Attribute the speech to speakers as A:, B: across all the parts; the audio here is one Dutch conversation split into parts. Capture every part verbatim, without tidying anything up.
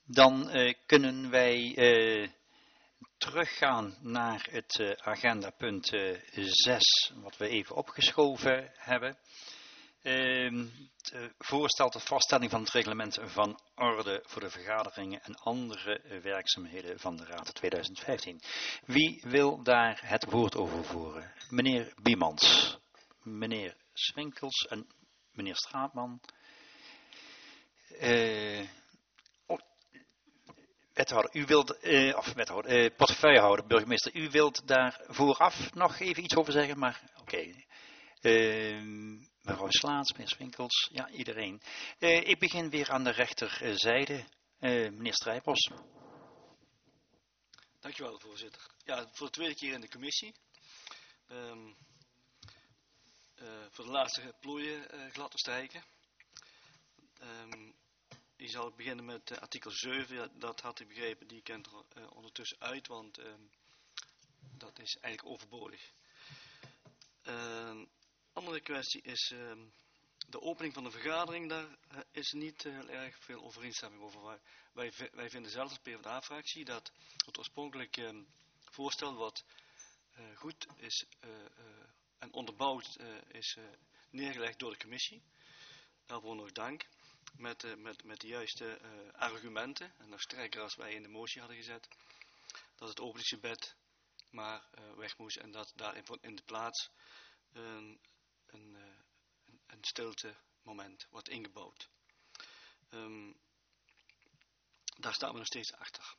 A: Dan uh, kunnen wij uh, teruggaan naar het uh, agendapunt uh, zes, wat we even opgeschoven hebben. Uh, het voorstel tot vaststelling van het reglement van orde voor de vergaderingen en andere uh, werkzaamheden van de Raad twintig vijftien. Wie wil daar het woord over voeren? Meneer Biemans, meneer Swinkels en meneer Straatman. Uh, Wethouder, u wilt, uh, of wethouder, uh, portefeuillehouder, burgemeester, u wilt daar vooraf nog even iets over zeggen, maar oké. Okay. Uh, mevrouw Slaats, meneer Swinkels, ja, iedereen. Uh, ik begin weer aan de rechterzijde. Uh, meneer Strijbos.
B: Dankjewel, voorzitter. Ja, voor de tweede keer in de commissie. Um, uh, voor de laatste plooien uh, glad te strijken. Um, Ik zal beginnen met uh, artikel zeven, ja, dat had ik begrepen, die kent er uh, ondertussen uit, want uh, dat is eigenlijk overbodig. Een uh, andere kwestie is uh, de opening van de vergadering, daar uh, is niet uh, heel erg veel overeenstemming over. Wij, wij vinden zelf als PvdA-fractie dat het oorspronkelijk uh, voorstel wat uh, goed is uh, uh, en onderbouwd uh, is uh, neergelegd door de commissie. Daarvoor nog dank. Met, uh, met, met de juiste uh, argumenten, en nog sterker als wij in de motie hadden gezet, dat het openingsgebed maar uh, weg moest en dat daar in, in de plaats een, een, uh, een, een stilte moment wordt ingebouwd. Um, daar staan we nog steeds achter.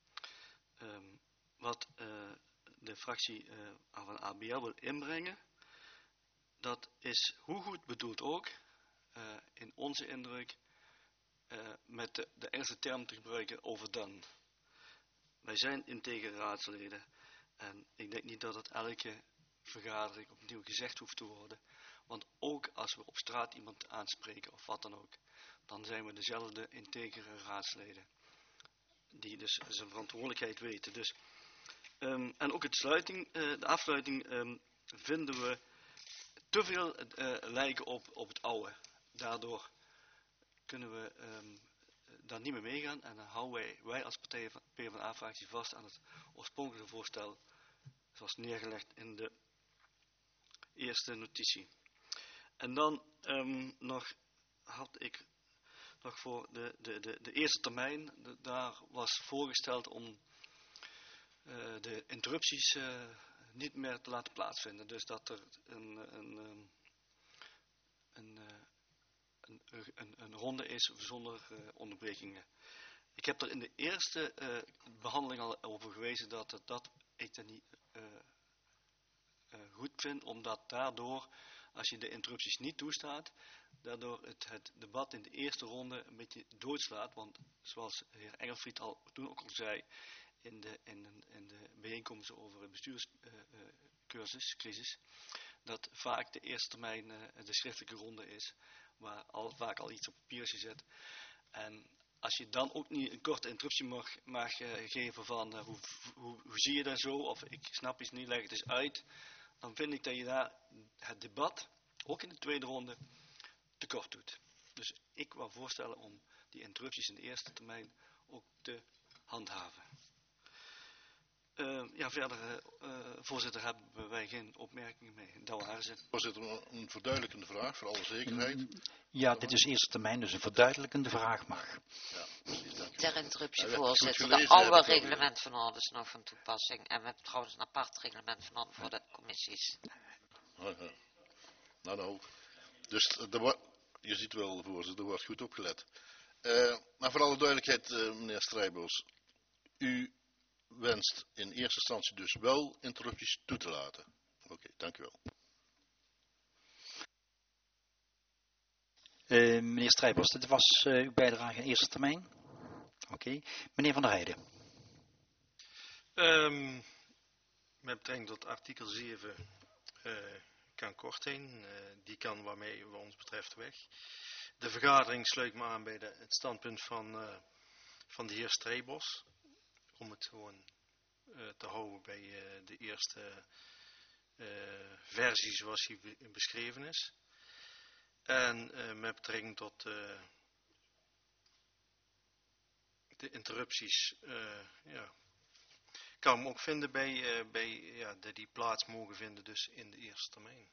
B: Um, wat uh, de fractie uh, van A B L wil inbrengen, dat is hoe goed bedoeld ook, uh, in onze indruk, Uh, met de, de Engelse term te gebruiken, overdone. Wij zijn integere raadsleden en ik denk niet dat het elke vergadering opnieuw gezegd hoeft te worden, want ook als we op straat iemand aanspreken of wat dan ook, dan zijn we dezelfde integere raadsleden die dus zijn verantwoordelijkheid weten. Dus, um, en ook het sluiting, uh, de afsluiting um, vinden we te veel uh, lijken op, op het oude. Daardoor kunnen we um, daar niet meer meegaan en dan houden wij, wij als partij van PvdA-fractie vast aan het oorspronkelijke voorstel zoals neergelegd in de eerste notitie. En dan um, nog had ik nog voor de, de, de, de eerste termijn, de, daar was voorgesteld om uh, de interrupties uh, niet meer te laten plaatsvinden. Dus dat er een, een, een, een uh, Een, een, een ronde is zonder uh, onderbrekingen. Ik heb er in de eerste uh, behandeling al over gewezen dat, het, dat ik dat niet uh, uh, goed vind, omdat daardoor, als je de interrupties niet toestaat, daardoor het, het debat in de eerste ronde een beetje doodslaat, want zoals de heer Engelfried al toen ook al zei, in de, in, in de bijeenkomsten over het bestuurscursus, uh, uh, dat vaak de eerste termijn uh, de schriftelijke ronde is, waar al, vaak al iets op papier is gezet. En als je dan ook niet een korte interruptie mag, mag uh, geven van uh, hoe, hoe, hoe zie je dat zo, of ik snap iets niet, leg het eens uit, dan vind ik dat je daar het debat, ook in de tweede ronde, tekort doet. Dus ik wou voorstellen om die interrupties in de eerste termijn ook te handhaven. Uh, ja, verder, uh, voorzitter, hebben wij geen opmerkingen mee. Dat waren ze.
C: Voorzitter, een verduidelijkende vraag voor alle zekerheid.
A: Ja, dit is eerste termijn, dus een verduidelijkende vraag mag.
C: Ja, precies, dank u.
D: Ter interruptie,
C: Ja,
D: voorzitter.
C: gelezen,
D: de oude
C: reglement
D: reglement van orde is nog van toepassing. En we hebben trouwens een apart reglement van orde voor de commissies.
C: Uh, uh. Nou, nou. Dus de, je ziet wel, voorzitter, er wordt goed opgelet. Uh, maar voor alle duidelijkheid, uh, meneer Strijbos, u wenst in eerste instantie dus wel interrupties toe te laten. Oké, okay, dank u wel.
A: Uh, meneer Strijbos, dit was uh, uw bijdrage in eerste termijn. Oké. Okay. Meneer Van der Heijden.
E: Um, met betrekking tot artikel zeven uh, kan kort heen. Uh, die kan waarmee wat ons betreft weg. De vergadering sluit me aan bij de, het standpunt van, uh, van de heer Strijbos. Om het gewoon uh, te houden bij uh, de eerste uh, versie zoals die be beschreven is. En uh, met betrekking tot uh, de interruptie interrupties, uh, ja, kan hem ook vinden bij, uh, bij ja, de, die plaats mogen vinden dus in de eerste termijn.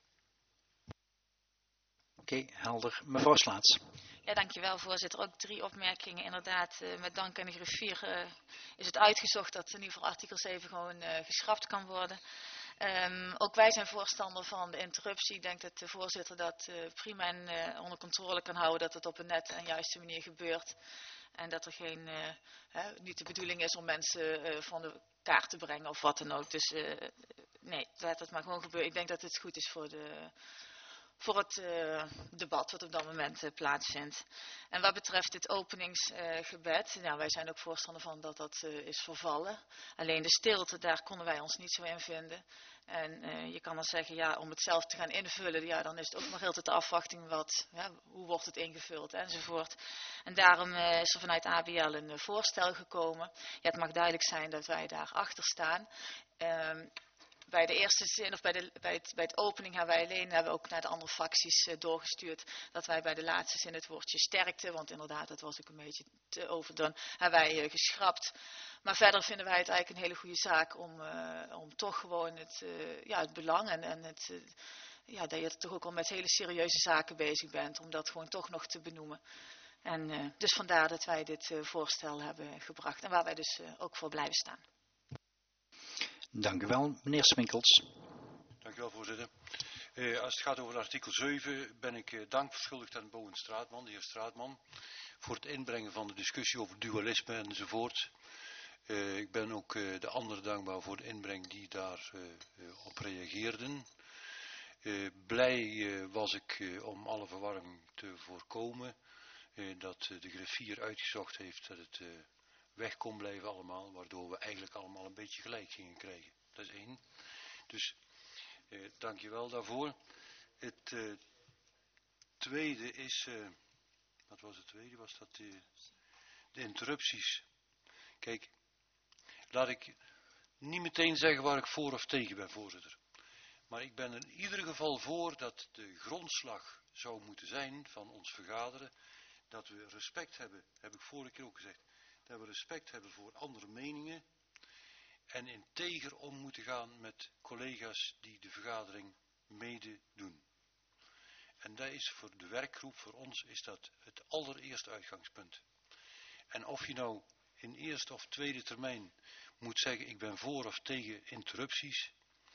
A: Oké, okay, helder. Mevrouw Slaats.
F: Ja, dankjewel voorzitter. Ook drie opmerkingen. Inderdaad, uh, met dank aan de griffier uh, is het uitgezocht dat in ieder geval artikel zeven gewoon uh, geschrapt kan worden. Um, ook wij zijn voorstander van de interruptie. Ik denk dat de voorzitter dat uh, prima en, uh, onder controle kan houden, dat het op een nette en juiste manier gebeurt. En dat er geen, uh, hè, niet de bedoeling is om mensen uh, van de kaart te brengen of wat dan ook. Dus uh, nee, laat het maar gewoon gebeuren. Ik denk dat het goed is voor de... voor het uh, debat wat op dat moment uh, plaatsvindt. En wat betreft dit openingsgebed, uh, nou, wij zijn ook voorstander van dat dat uh, is vervallen. Alleen de stilte, daar konden wij ons niet zo in vinden. En uh, je kan dan zeggen, ja, om het zelf te gaan invullen, ja, dan is het ook nog heel tijd de afwachting, wat, ja, hoe wordt het ingevuld enzovoort. En daarom uh, is er vanuit A B L een uh, voorstel gekomen. Ja, het mag duidelijk zijn dat wij daar achter staan. Um, Bij de eerste zin, of bij, de, bij, het, bij het opening hebben wij alleen, hebben we ook naar de andere fracties uh, doorgestuurd, dat wij bij de laatste zin het woordje sterkte, want inderdaad, dat was ook een beetje te overdone, hebben wij uh, geschrapt. Maar verder vinden wij het eigenlijk een hele goede zaak om, uh, om toch gewoon het, uh, ja, het belang en, en het, uh, ja, dat je toch ook al met hele serieuze zaken bezig bent, om dat gewoon toch nog te benoemen. En uh, dus vandaar dat wij dit uh, voorstel hebben gebracht en waar wij dus uh, ook voor blijven staan.
A: Dank u wel, meneer Swinkels.
G: Dank u wel, voorzitter. Uh, als het gaat over artikel zeven ben ik uh, dank verschuldigd aan Boven Straatman, de heer Straatman, voor het inbrengen van de discussie over dualisme enzovoort. Uh, ik ben ook uh, de anderen dankbaar voor de inbreng die daar uh, uh, op reageerden. Uh, blij uh, was ik uh, om alle verwarring te voorkomen, uh, dat uh, de griffier uitgezocht heeft dat het... Uh, weg kon blijven allemaal, waardoor we eigenlijk allemaal een beetje gelijk gingen krijgen. Dat is één. Dus, eh, dank je wel daarvoor. Het eh, tweede is, eh, wat was het tweede? Was dat de, de interrupties. Kijk, laat ik niet meteen zeggen waar ik voor of tegen ben, voorzitter. Maar ik ben in ieder geval voor dat de grondslag zou moeten zijn van ons vergaderen, dat we respect hebben, heb ik vorige keer ook gezegd, dat we respect hebben voor andere meningen en integer om moeten gaan met collega's die de vergadering mede doen. En dat is voor de werkgroep, voor ons, is dat het allereerste uitgangspunt. En of je nou in eerste of tweede termijn moet zeggen, ik ben voor of tegen interrupties,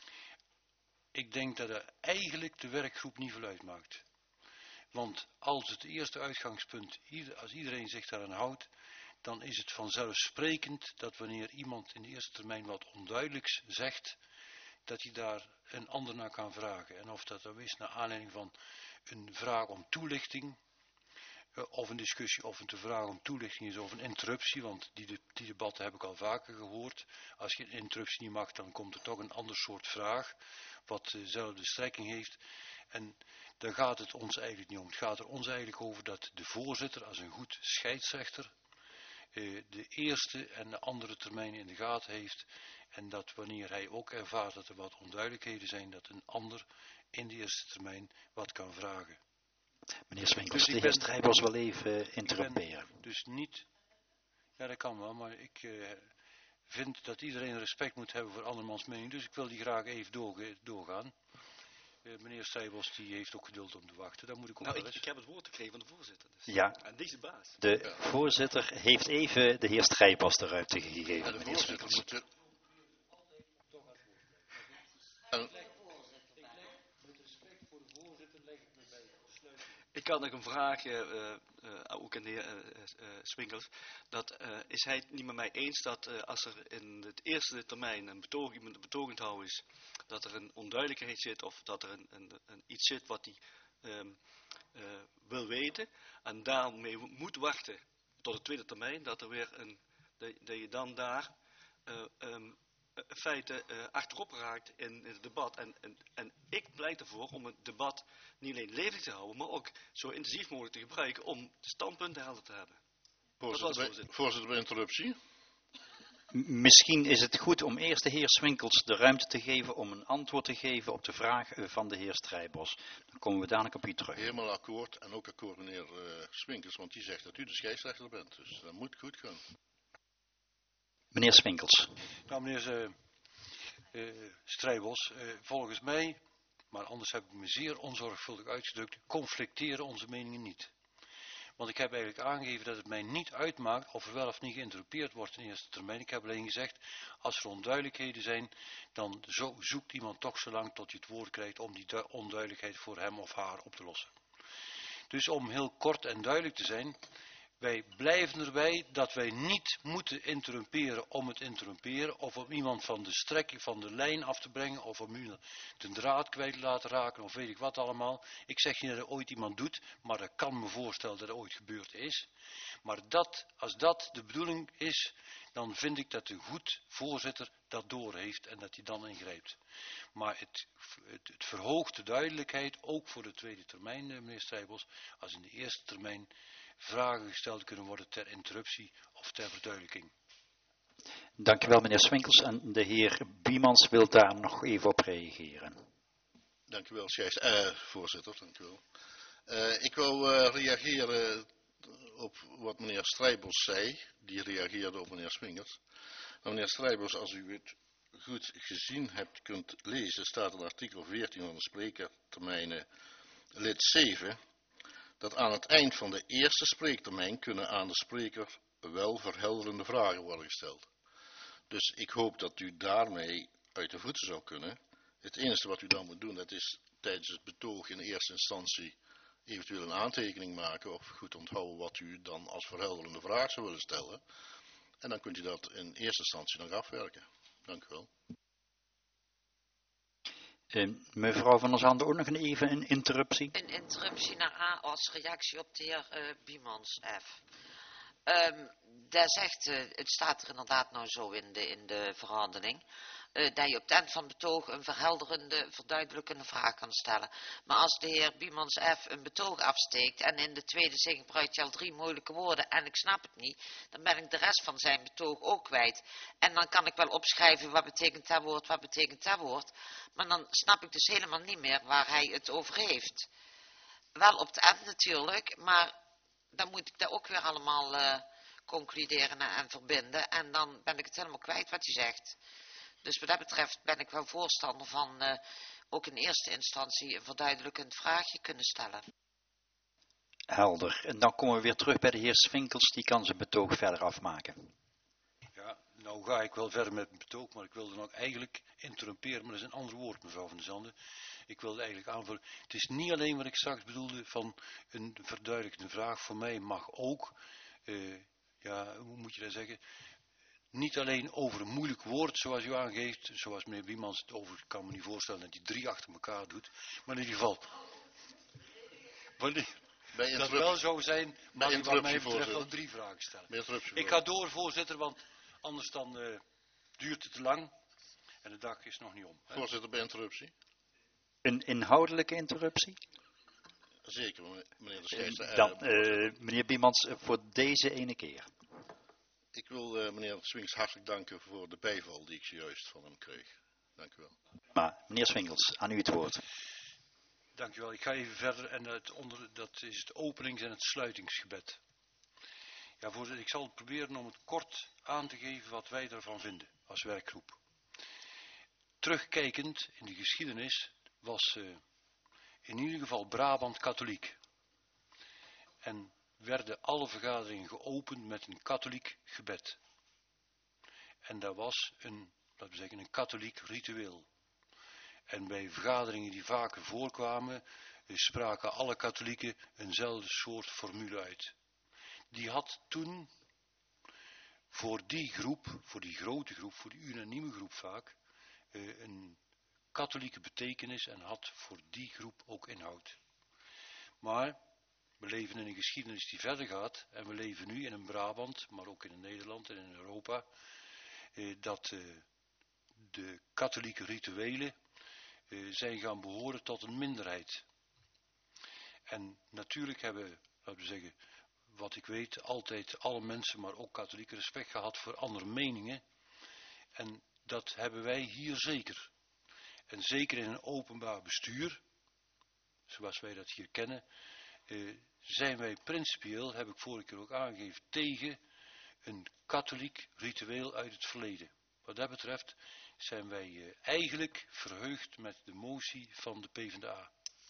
G: ik denk dat dat eigenlijk de werkgroep niet veel uitmaakt. Want als het eerste uitgangspunt, als iedereen zich daaraan houdt, dan is het vanzelfsprekend dat wanneer iemand in de eerste termijn wat onduidelijks zegt, dat hij daar een ander naar kan vragen. En of dat dan is naar aanleiding van een vraag om toelichting, uh, of een discussie of een te vraag om toelichting is of een interruptie, want die, de, die debatten heb ik al vaker gehoord. Als je een interruptie niet mag, dan komt er toch een ander soort vraag, wat dezelfde strekking heeft. En daar gaat het ons eigenlijk niet om. Het gaat er ons eigenlijk over dat de voorzitter als een goed scheidsrechter de eerste en de andere termijn in de gaten heeft en dat wanneer hij ook ervaart dat er wat onduidelijkheden zijn, dat een ander in de eerste termijn wat kan vragen.
A: Meneer Swinkels, dus de heer Strijbos wil even interrumperen.
G: Dus niet, ja dat kan wel, maar ik uh, vind dat iedereen respect moet hebben voor andermans mening, dus ik wil die graag even doorge- doorgaan. Uh, meneer Strijbos die heeft ook geduld om te wachten, dat moet ik ook
B: nou,
G: wel
B: eens. Ik, ik heb het woord gekregen van de voorzitter. Dus.
A: Ja.
B: En deze baas.
A: De ja. voorzitter heeft even de heer Strijbos de ruimte gegeven, ja, de meneer Swinkels.
C: Moet... En...
B: Ik kan nog een vraag, uh, uh, ook aan de heer uh, uh, Swinkels, dat uh, is hij het niet met mij eens dat uh, als er in het eerste termijn een betoog, iemand betogend houden is, dat er een onduidelijkheid zit of dat er een, een, een iets zit wat hij um, uh, wil weten en daarmee moet wachten tot de tweede termijn, dat er weer een, dat, dat je dan daar uh, um, in feite uh, achterop raakt in, in het debat. En, en, en ik pleit ervoor om het debat niet alleen levend te houden, maar ook zo intensief mogelijk te gebruiken om de standpunten helder te hebben.
C: Voorzitter, bij, voorzitter. voorzitter bij interruptie.
A: Misschien is het goed om eerst de heer Swinkels de ruimte te geven om een antwoord te geven op de vraag van de heer Strijbos. Dan komen we dadelijk op u terug.
C: Helemaal akkoord en ook akkoord meneer uh, Swinkels, want die zegt dat u de scheidsrechter bent. Dus dat moet goed gaan.
A: Meneer Swinkels.
G: Nou, meneer uh, uh, Strijbos, uh, volgens mij, maar anders heb ik me zeer onzorgvuldig uitgedrukt, conflicteren onze meningen niet. Want ik heb eigenlijk aangegeven dat het mij niet uitmaakt of er wel of niet geïnterrupeerd wordt in eerste termijn. Ik heb alleen gezegd, als er onduidelijkheden zijn, dan zo zoekt iemand toch zo lang tot je het woord krijgt om die onduidelijkheid voor hem of haar op te lossen. Dus om heel kort en duidelijk te zijn, wij blijven erbij dat wij niet moeten interrumperen om het interrumperen of om iemand van de strek, van de lijn af te brengen of om iemand de draad kwijt te laten raken of weet ik wat allemaal. Ik zeg niet dat er ooit iemand doet, maar ik kan me voorstellen dat het ooit gebeurd is. Maar dat, als dat de bedoeling is, dan vind ik dat de goed voorzitter dat doorheeft en dat hij dan ingrijpt. Maar het, het, het verhoogt de duidelijkheid, ook voor de tweede termijn, meneer Strijbos, als in de eerste termijn vragen gesteld kunnen worden ter interruptie of ter verduidelijking.
A: Dank u wel, meneer Swinkels. En de heer Biemans wil daar nog even op reageren.
C: Dank u wel, uh, voorzitter. Dank u wel. Uh, ik wil uh, reageren op wat meneer Strijbos zei. Die reageerde op meneer Swinkels. Nou, meneer Strijbos, als u het goed gezien hebt kunt lezen, staat in artikel veertien van de spreektermijnen lid zeven... dat aan het eind van de eerste spreektermijn kunnen aan de spreker wel verhelderende vragen worden gesteld. Dus ik hoop dat u daarmee uit de voeten zou kunnen. Het enige wat u dan moet doen, dat is tijdens het betoog in eerste instantie eventueel een aantekening maken of goed onthouden wat u dan als verhelderende vraag zou willen stellen. En dan kunt u dat in eerste instantie nog afwerken. Dank u wel.
A: Uh, mevrouw Van der Zanden, ook nog een even een interruptie.
D: Een interruptie naar A als reactie op de heer uh, Biemans F. Um, daar zegt, uh, het staat er inderdaad nou zo in de, in de verhandeling, uh, dat je op het eind van het betoog een verhelderende, verduidelijkende vraag kan stellen. Maar als de heer Biemans F. een betoog afsteekt en in de tweede zin gebruikt hij al drie moeilijke woorden en ik snap het niet, dan ben ik de rest van zijn betoog ook kwijt. En dan kan ik wel opschrijven wat betekent dat woord, wat betekent dat woord, maar dan snap ik dus helemaal niet meer waar hij het over heeft. Wel op het eind natuurlijk, maar dan moet ik dat ook weer allemaal uh, concluderen en verbinden. En dan ben ik het helemaal kwijt wat hij zegt. Dus wat dat betreft ben ik wel voorstander van uh, ook in eerste instantie een verduidelijkend vraagje kunnen stellen.
A: Helder. En dan komen we weer terug bij de heer Swinkels. Die kan zijn betoog verder afmaken.
G: Ja, nou ga ik wel verder met mijn betoog, maar ik wilde nog eigenlijk interrumperen. Maar dat is een ander woord, mevrouw Van der Zanden. Ik wilde eigenlijk aanvullen. Het is niet alleen wat ik straks bedoelde van een verduidelijkende vraag. Voor mij mag ook, uh, ja, hoe moet je dat zeggen? Niet alleen over een moeilijk woord zoals u aangeeft, zoals meneer Biemans het over, ik kan me niet voorstellen dat hij drie achter elkaar doet. Maar in ieder geval, wanneer dat wel zou zijn, mag ik wat mij betreft wel drie vragen stellen. Ik ga door, voorzitter, want anders dan uh, duurt het te lang en de dag is nog niet om. Hè?
C: Voorzitter, bij interruptie.
A: Een inhoudelijke interruptie?
C: Zeker, meneer de scheidsrechter.
A: Dan, uh, meneer Biemans, voor deze ene keer.
C: Ik wil uh, meneer Swings hartelijk danken voor de bijval die ik zojuist van hem kreeg. Dank u wel.
A: Maar meneer Swinkels, aan u het woord.
G: Dank u wel. Ik ga even verder en het onder, dat is het openings- en het sluitingsgebed. Ja, voorzitter, ik zal proberen om het kort aan te geven wat wij daarvan vinden als werkgroep. Terugkijkend in de geschiedenis was uh, in ieder geval Brabant katholiek. En werden alle vergaderingen geopend met een katholiek gebed. En dat was een, laten we zeggen, een katholiek ritueel. En bij vergaderingen die vaker voorkwamen, spraken alle katholieken eenzelfde soort formule uit. Die had toen voor die groep, voor die grote groep, voor die unanieme groep vaak, een katholieke betekenis en had voor die groep ook inhoud. Maar we leven in een geschiedenis die verder gaat en we leven nu in een Brabant, maar ook in Nederland en in Europa, eh, dat eh, de katholieke rituelen eh, zijn gaan behoren tot een minderheid. En natuurlijk hebben, laten we zeggen, wat ik weet, altijd alle mensen, maar ook katholieken, respect gehad voor andere meningen. En dat hebben wij hier zeker. En zeker in een openbaar bestuur, zoals wij dat hier kennen, Uh, zijn wij principieel, heb ik vorige keer ook aangegeven, tegen een katholiek ritueel uit het verleden. Wat dat betreft zijn wij uh, eigenlijk verheugd met de motie van de PvdA.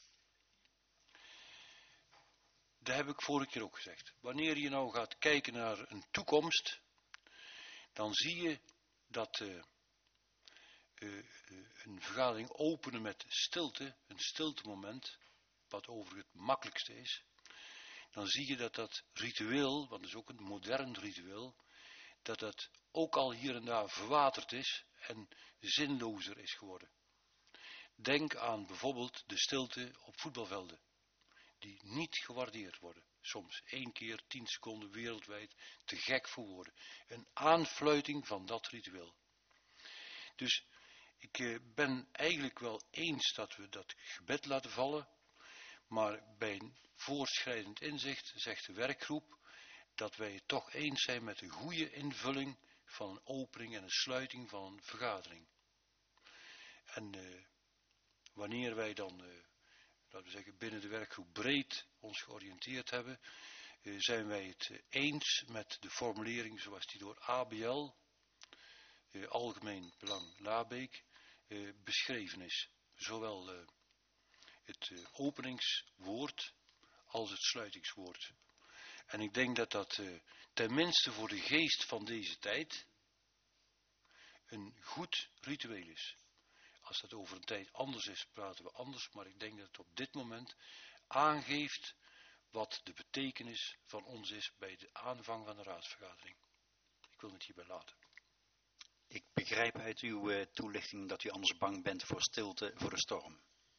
G: Dat heb ik vorige keer ook gezegd. Wanneer je nou gaat kijken naar een toekomst, dan zie je dat uh, uh, uh, een vergadering openen met stilte, een stiltemoment, wat overigens het makkelijkste is, dan zie je dat dat ritueel, want het is ook een modern ritueel, dat dat ook al hier en daar verwaterd is en zinlozer is geworden. Denk aan bijvoorbeeld de stilte op voetbalvelden, die niet gewaardeerd worden. Soms één keer tien seconden wereldwijd te gek voor woorden. Een aanfluiting van dat ritueel. Dus ik eh, ben eigenlijk wel eens dat we dat gebed laten vallen, maar bij een voortschrijdend inzicht zegt de werkgroep dat wij het toch eens zijn met een goede invulling van een opening en een sluiting van een vergadering. En uh, wanneer wij dan, uh, laten we zeggen, binnen de werkgroep breed ons georiënteerd hebben, uh, zijn wij het uh, eens met de formulering zoals die door A B L, uh, Algemeen Belang Labeek, uh, beschreven is. Zowel uh, het uh, openingswoord als het sluitingswoord. En ik denk dat dat uh, tenminste voor de geest van deze tijd een goed ritueel is. Als dat over een tijd anders is, praten we anders. Maar ik denk dat het op dit moment aangeeft wat de betekenis van ons is bij de aanvang van de raadsvergadering. Ik wil het hierbij laten.
A: Ik begrijp uit uw uh, toelichting dat u anders bang bent voor stilte voor de storm.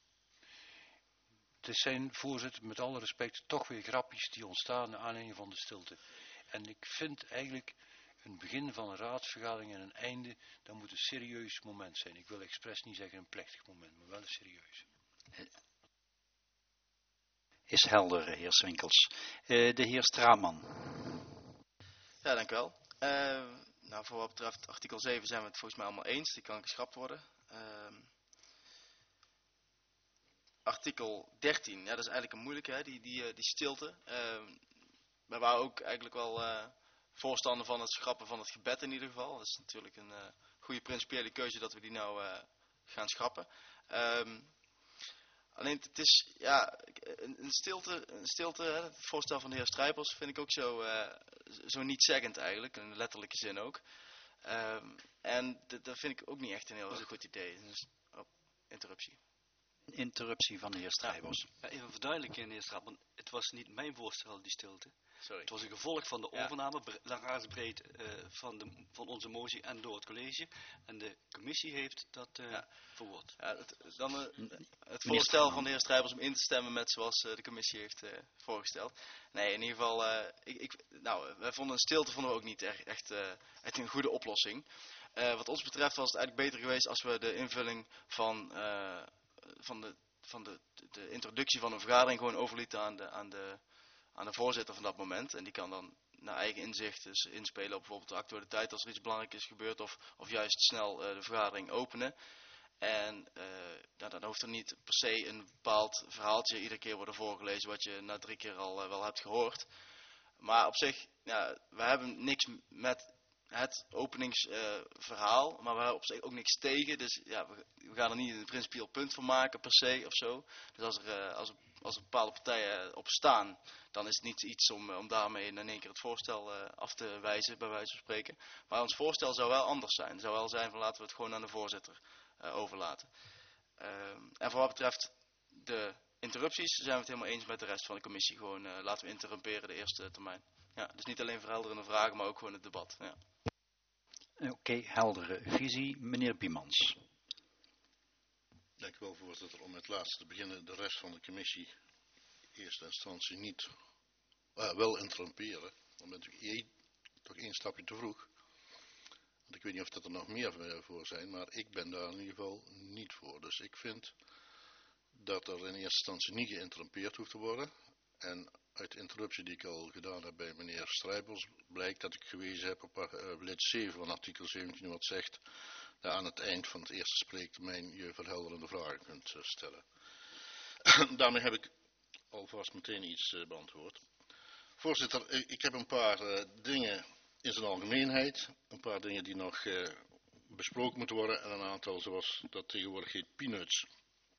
G: Het zijn, voorzitter, met alle respect, toch weer grapjes die ontstaan naar aanleiding van de stilte. En ik vind eigenlijk een begin van een raadsvergadering en een einde, dat moet een serieus moment zijn. Ik wil expres niet zeggen een plechtig moment, maar wel een serieus.
A: Is helder, heer Swinkels. Uh, de heer Straatman.
H: Ja, dank u wel. Uh, nou, voor wat betreft artikel zeven zijn we het volgens mij allemaal eens. Die kan geschrapt worden. Uh, Artikel dertien, ja, dat is eigenlijk een moeilijke, hè, die, die, die stilte. Uh, we waren ook eigenlijk wel uh, voorstander van het schrappen van het gebed in ieder geval. Dat is natuurlijk een uh, goede principiële keuze dat we die nou uh, gaan schrappen. Um, alleen het is, ja, een, een stilte, een stilte hè, het voorstel van de heer Strijpers vind ik ook zo, uh, zo niet-zeggend eigenlijk, in letterlijke zin ook. Um, en dat vind ik ook niet echt een heel goed idee. Dus, oh, interruptie.
A: Interruptie van de heer Strijbos.
B: Ja, even verduidelijken, de heer Straatman. Het was niet mijn voorstel, die stilte.
H: Sorry.
B: Het was een gevolg van de
H: ja.
B: overname, raadsbreed, uh, van, de, van onze motie en door het college. En de commissie heeft dat uh, ja. verwoord.
H: Ja, het, dan uh, het voorstel van de heer Strijbos om in te stemmen met zoals uh, de commissie heeft uh, voorgesteld. Nee, in ieder geval, uh, ik, ik, nou, wij vonden een stilte vonden we ook niet echt, echt, uh, echt een goede oplossing. Uh, wat ons betreft was het eigenlijk beter geweest als we de invulling van... Uh, van de van de, de introductie van een vergadering gewoon overlieten aan de, aan, de, aan de voorzitter van dat moment. En die kan dan naar eigen inzicht dus inspelen op bijvoorbeeld de actualiteit als er iets belangrijks is gebeurd. Of, of juist snel uh, de vergadering openen. En uh, nou, dan hoeft er niet per se een bepaald verhaaltje iedere keer worden voorgelezen wat je na drie keer al uh, wel hebt gehoord. Maar op zich, ja, we hebben niks met het openingsverhaal, uh, maar we hebben op zich ook niks tegen. Dus ja, we, we gaan er niet een principieel punt van maken per se of zo. Dus als er, uh, als er, als er bepaalde partijen op staan, dan is het niet iets om, om daarmee in één keer het voorstel uh, af te wijzen, bij wijze van spreken. Maar ons voorstel zou wel anders zijn. Het zou wel zijn van laten we het gewoon aan de voorzitter uh, overlaten. Uh, en voor wat betreft de interrupties zijn we het helemaal eens met de rest van de commissie. Gewoon uh, laten we interrumperen de eerste termijn. Ja, dus niet alleen verhelderende vragen, maar ook gewoon het debat. Ja.
A: Oké, okay, heldere visie. Meneer Biemans.
C: Dank u wel, voorzitter. Om met het laatste te beginnen, de rest van de commissie in eerste instantie niet uh, wel interrumperen. Dan bent u toch één stapje te vroeg. Want ik weet niet of dat er nog meer voor zijn, maar ik ben daar in ieder geval niet voor. Dus ik vind dat er in eerste instantie niet geïnterrumpeerd hoeft te worden. En uit de interruptie die ik al gedaan heb bij meneer Strijbos blijkt dat ik gewezen heb op uh, lid zeven van artikel zeventien wat zegt dat aan het eind van het eerste spreektermijn je verhelderende vragen kunt uh, stellen. Daarmee heb ik alvast meteen iets uh, beantwoord. Voorzitter, ik heb een paar uh, dingen in zijn algemeenheid. Een paar dingen die nog uh, besproken moeten worden en een aantal zoals dat tegenwoordig heet peanuts.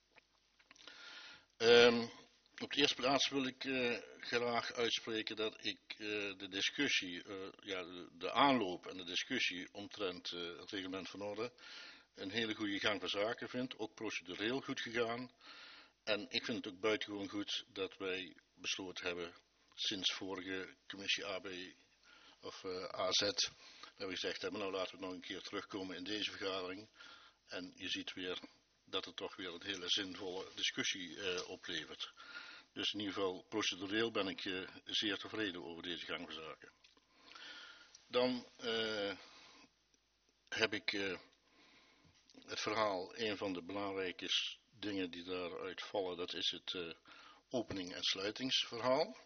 C: Um, op de eerste plaats wil ik uh, graag uitspreken dat ik uh, de discussie, uh, ja, de, de aanloop en de discussie omtrent uh, het reglement van orde een hele goede gang van zaken vind. Ook procedureel goed gegaan. En ik vind het ook buitengewoon goed dat wij besloten hebben sinds vorige commissie A B of uh, A Z, dat we gezegd hebben, nou laten we nog een keer terugkomen in deze vergadering. En je ziet weer dat het toch weer een hele zinvolle discussie uh, oplevert. Dus in ieder geval procedureel ben ik uh, zeer tevreden over deze gang van zaken. Dan uh, heb ik uh, het verhaal, een van de belangrijke dingen die daaruit vallen, dat is het uh, opening- en sluitingsverhaal.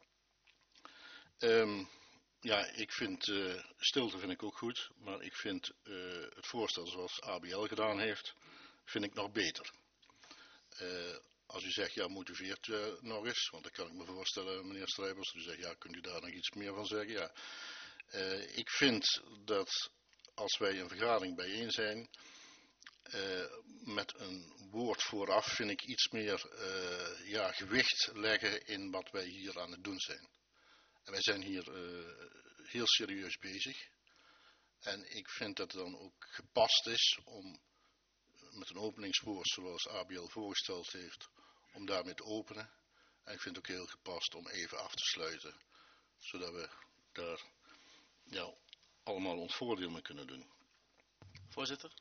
C: Um, ja, ik vind uh, stilte vind ik ook goed, maar ik vind uh, het voorstel zoals A B L gedaan heeft, vind ik nog beter. Uh, als u zegt, ja, motiveert uh, nog eens, want dan kan ik me voorstellen, meneer Strijbers, u zegt, ja, kunt u daar nog iets meer van zeggen? Ja. Uh, ik vind dat als wij een vergadering bijeen zijn, uh, met een woord vooraf, vind ik iets meer uh, ja, gewicht leggen in wat wij hier aan het doen zijn. En wij zijn hier uh, heel serieus bezig. En ik vind dat het dan ook gepast is om met een openingswoord zoals A B L voorgesteld heeft, om daarmee te openen. En ik vind het ook heel gepast om even af te sluiten, zodat we daar ja, allemaal ons voordeel mee kunnen doen.
H: Voorzitter?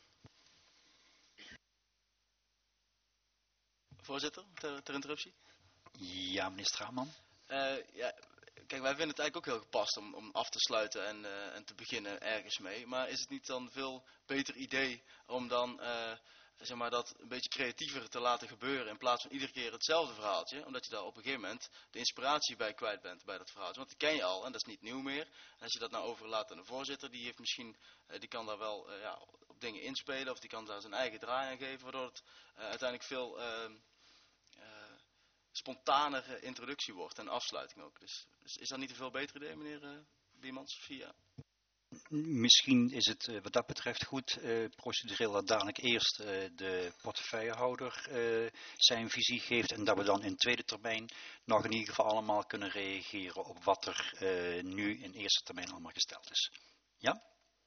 H: Voorzitter, ter, ter interruptie.
A: Ja, meneer Straatman.
H: Uh, ja, kijk, wij vinden het eigenlijk ook heel gepast om, om af te sluiten en, uh, en te beginnen ergens mee. Maar is het niet dan een veel beter idee om dan uh, zeg maar, dat een beetje creatiever te laten gebeuren in plaats van iedere keer hetzelfde verhaaltje? Omdat je daar op een gegeven moment de inspiratie bij kwijt bent bij dat verhaaltje. Want die ken je al en dat is niet nieuw meer. En als je dat nou overlaat aan de voorzitter, die heeft misschien, uh, die kan daar wel uh, ja, op dingen inspelen of die kan daar zijn eigen draai aan geven, waardoor het uh, uiteindelijk veel Uh, uh, spontanere introductie wordt en afsluiting ook. Dus, dus is dat niet een veel beter idee, meneer uh, Biemans? Via?
A: Misschien is het uh, wat dat betreft goed uh, procedureel dat dadelijk eerst uh, de portefeuillehouder uh, zijn visie geeft en dat we dan in tweede termijn nog in ieder geval allemaal kunnen reageren op wat er uh, nu in eerste termijn allemaal gesteld is. Ja?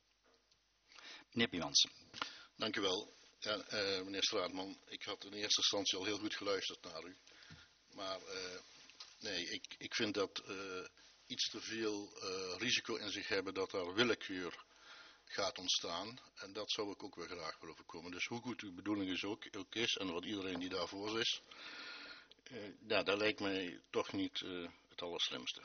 A: Meneer Biemans.
C: Dank u wel. Ja, uh, meneer Straatman, ik had in eerste instantie al heel goed geluisterd naar u. Maar uh, nee, ik, ik vind dat uh, iets te veel uh, risico in zich hebben dat er willekeur gaat ontstaan. En dat zou ik ook weer graag willen voorkomen. Dus hoe goed uw bedoeling is ook, ook is en wat iedereen die daarvoor is, uh, ja, dat lijkt mij toch niet uh, het allerslimste.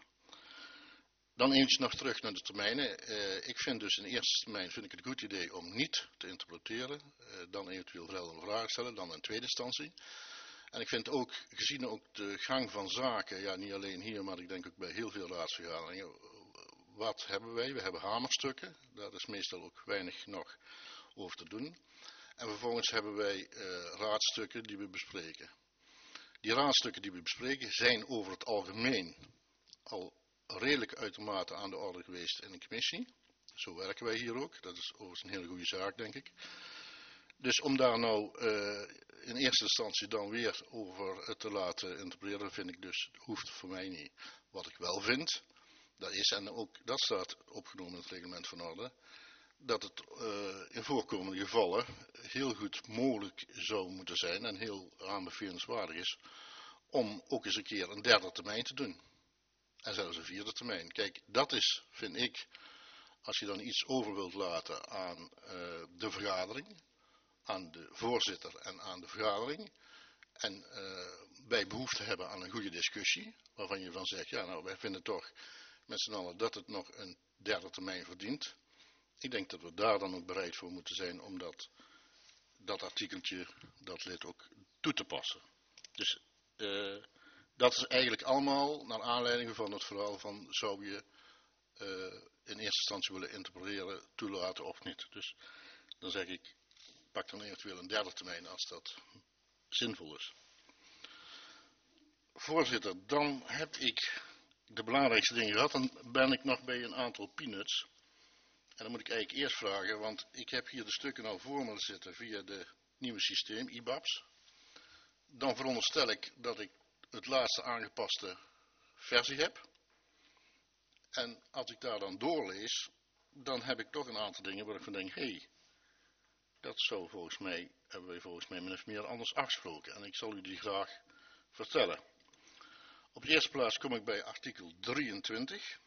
C: Dan eventjes nog terug naar de termijnen. Uh, ik vind dus in de eerste termijn vind ik het een goed idee om niet te interpreteren. Uh, dan eventueel verhelderende vragen stellen, dan in tweede instantie. En ik vind ook, gezien ook de gang van zaken, ja niet alleen hier, maar ik denk ook bij heel veel raadsvergaderingen, wat hebben wij? We hebben hamerstukken, daar is meestal ook weinig nog over te doen. En vervolgens hebben wij uh, raadstukken die we bespreken. Die raadstukken die we bespreken zijn over het algemeen al redelijk uitermate aan de orde geweest in de commissie. Zo werken wij hier ook, dat is overigens een hele goede zaak, denk ik. Dus om daar nou uh, in eerste instantie dan weer over te laten interpreteren, vind ik dus, hoeft voor mij niet. Wat ik wel vind, dat is, en ook dat staat opgenomen in het reglement van orde, dat het uh, in voorkomende gevallen heel goed mogelijk zou moeten zijn en heel aanbevelenswaardig is om ook eens een keer een derde termijn te doen. En zelfs een vierde termijn. Kijk, dat is, vind ik, als je dan iets over wilt laten aan uh, de vergadering, aan de voorzitter en aan de vergadering, en uh, wij behoefte hebben aan een goede discussie, waarvan je van zegt, ja nou wij vinden toch met z'n allen dat het nog een derde termijn verdient. Ik denk dat we daar dan ook bereid voor moeten zijn om dat, dat artikeltje, dat lid ook toe te passen. Dus uh, dat is eigenlijk allemaal naar aanleiding van het verhaal van zou je uh, in eerste instantie willen interpreteren, toelaten of niet. Dus dan zeg ik, pak dan eventueel een derde termijn als dat zinvol is. Voorzitter, dan heb ik de belangrijkste dingen gehad. Dan ben ik nog bij een aantal peanuts. En dan moet ik eigenlijk eerst vragen, want ik heb hier de stukken al voor me zitten via de nieuwe systeem, I B A P S. Dan veronderstel ik dat ik het laatste aangepaste versie heb. En als ik daar dan doorlees, dan heb ik toch een aantal dingen waar ik van denk, hé, hey, dat zou volgens mij, hebben wij volgens mij min of meer anders afgesproken. En ik zal u die graag vertellen. Op de eerste plaats kom ik bij artikel drieëntwintig.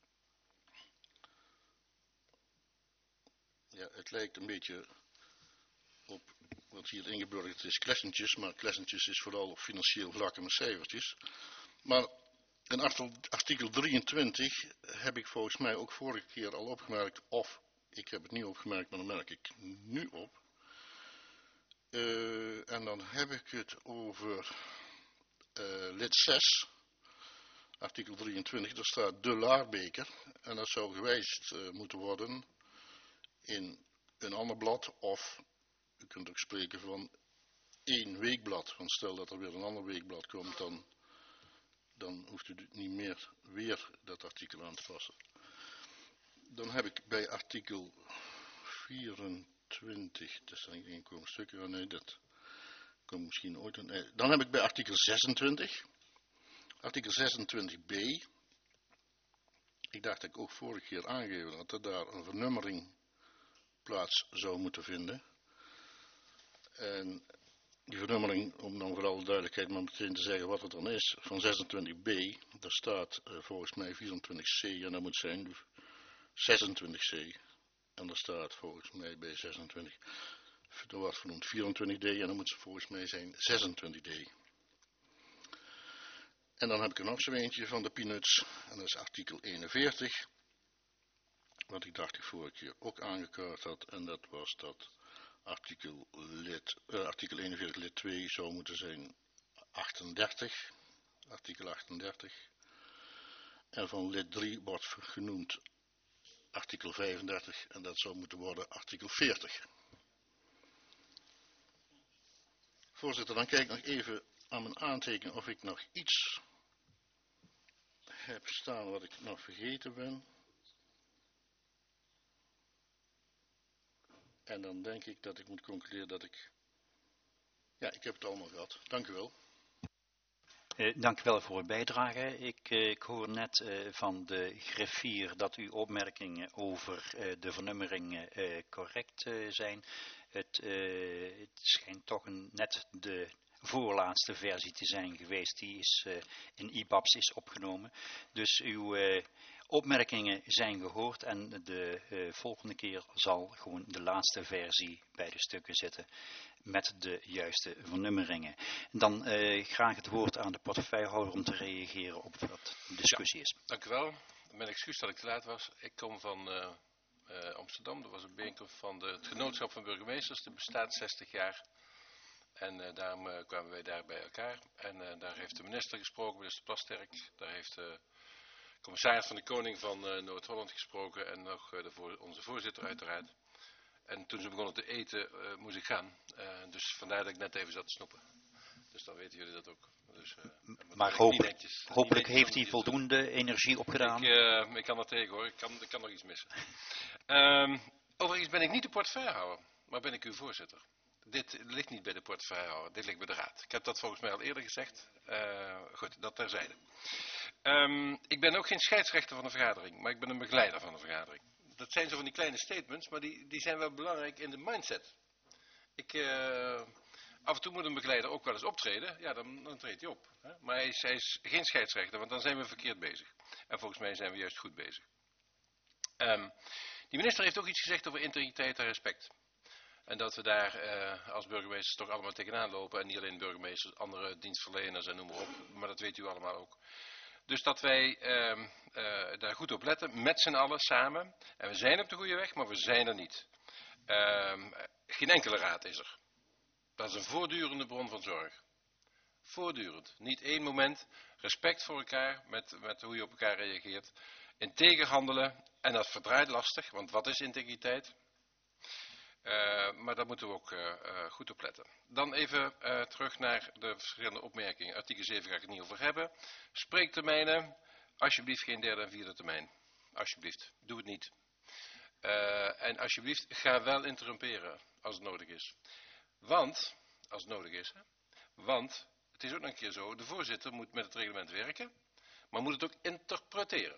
C: Ja, het lijkt een beetje op wat hier ingeburgerd is, klessentjes, maar klessentjes is vooral op financieel vlak en met cijfertjes. Maar in artikel drieëntwintig heb ik volgens mij ook vorige keer al opgemerkt, of ik heb het niet opgemerkt, maar dan merk ik nu op. Uh, en dan heb ik het over uh, lid zes, artikel drieëntwintig, daar staat de Laarbeker. En dat zou gewijzigd uh, moeten worden in een ander blad, of u kunt ook spreken van één weekblad. Want stel dat er weer een ander weekblad komt, dan, dan hoeft u niet meer weer dat artikel aan te passen. Dan heb ik bij artikel vierentwintig, dat is een inkomenstuk, oh nee, dat komt misschien ooit een... Nee. Dan heb ik bij artikel zesentwintig, artikel zesentwintig b, ik dacht dat ik ook vorige keer aangegeven had dat daar een vernummering plaats zou moeten vinden. En die vernummering, om dan voor alle duidelijkheid maar meteen te zeggen wat het dan is, van zesentwintig b, daar staat uh, volgens mij vierentwintig c en dat moet zijn zesentwintig c. En daar staat volgens mij bij zesentwintig, er wordt genoemd vierentwintig d en dan moet het volgens mij zijn zesentwintig d. En dan heb ik er nog zo eentje van de peanuts, en dat is artikel eenenveertig. Wat ik dacht ik vorige keer ook aangekaart had, en dat was dat artikel, lid, uh, artikel eenenveertig lid twee zou moeten zijn achtendertig, artikel achtendertig. En van lid drie wordt genoemd artikel vijfendertig en dat zou moeten worden artikel veertig. Voorzitter, dan kijk ik nog even aan mijn aantekening of ik nog iets heb staan wat ik nog vergeten ben. En dan denk ik dat ik moet concluderen dat ik... Ja, ik heb het allemaal gehad. Dank u wel.
A: Uh, dank u wel voor uw bijdrage. Ik, uh, ik hoor net uh, van de griffier dat uw opmerkingen over uh, de vernummering uh, correct uh, zijn. Het, uh, het schijnt toch een, net de voorlaatste versie te zijn geweest. Die is uh, in I B A P S is opgenomen. Dus uw uh, opmerkingen zijn gehoord en de uh, volgende keer zal gewoon de laatste versie bij de stukken zitten met de juiste vernummeringen. Dan uh, graag het woord aan de portefeuillehouder om te reageren op wat de discussie is.
I: Ja, dank u wel. Mijn excuus dat ik te laat was. Ik kom van uh, uh, Amsterdam. Er was een bijeenkomst van de, het genootschap van burgemeesters. Die bestaat zestig jaar. En uh, daarom uh, kwamen wij daar bij elkaar. En uh, daar heeft de minister gesproken, minister Plasterk. Daar heeft de commissaris van de Koning van uh, Noord-Holland gesproken. En nog uh, de voor, onze voorzitter uiteraard. En toen ze begonnen te eten, uh, moest ik gaan. Uh, dus vandaar dat ik net even zat te snoepen. Dus dan weten jullie dat ook. Dus, uh,
A: maar hopelijk, netjes, hopelijk heeft hij voldoende energie opgedaan.
I: Ik, uh, ik kan er tegen hoor, ik kan, ik kan nog iets missen. Um, overigens ben ik niet de portefeuillehouder, maar ben ik uw voorzitter. Dit ligt niet bij de portefeuillehouder, dit ligt bij de raad. Ik heb dat volgens mij al eerder gezegd. Uh, goed, dat terzijde. Um, ik ben ook geen scheidsrechter van de vergadering, maar ik ben een begeleider van de vergadering. Dat zijn zo van die kleine statements, maar die, die zijn wel belangrijk in de mindset. Ik, uh, af en toe moet een begeleider ook wel eens optreden, ja, dan, dan treedt hij op. Hè? Maar hij is, hij is geen scheidsrechter, want dan zijn we verkeerd bezig. En volgens mij zijn we juist goed bezig. Um, die minister heeft ook iets gezegd over integriteit en respect. En dat we daar uh, als burgemeesters toch allemaal tegenaan lopen. En niet alleen burgemeesters, andere dienstverleners en noem maar op. Maar dat weet u allemaal ook. Dus dat wij uh, uh, daar goed op letten, met z'n allen, samen. En we zijn op de goede weg, maar we zijn er niet. Uh, geen enkele raad is er. Dat is een voortdurende bron van zorg. Voortdurend. Niet één moment. Respect voor elkaar, met, met hoe je op elkaar reageert. Integer handelen. En dat verdraait lastig, want wat is integriteit? Uh, maar daar moeten we ook uh, uh, goed op letten. Dan even uh, terug naar de verschillende opmerkingen. Artikel zeven ga ik het niet over hebben. Spreektermijnen. alsjeblieft geen derde en vierde termijn. Alsjeblieft, doe het niet. Uh, en alsjeblieft, ga wel interrumperen als het nodig is. Want, als het nodig is, hè? Want het is ook nog een keer zo, de voorzitter moet met het reglement werken, maar moet het ook interpreteren.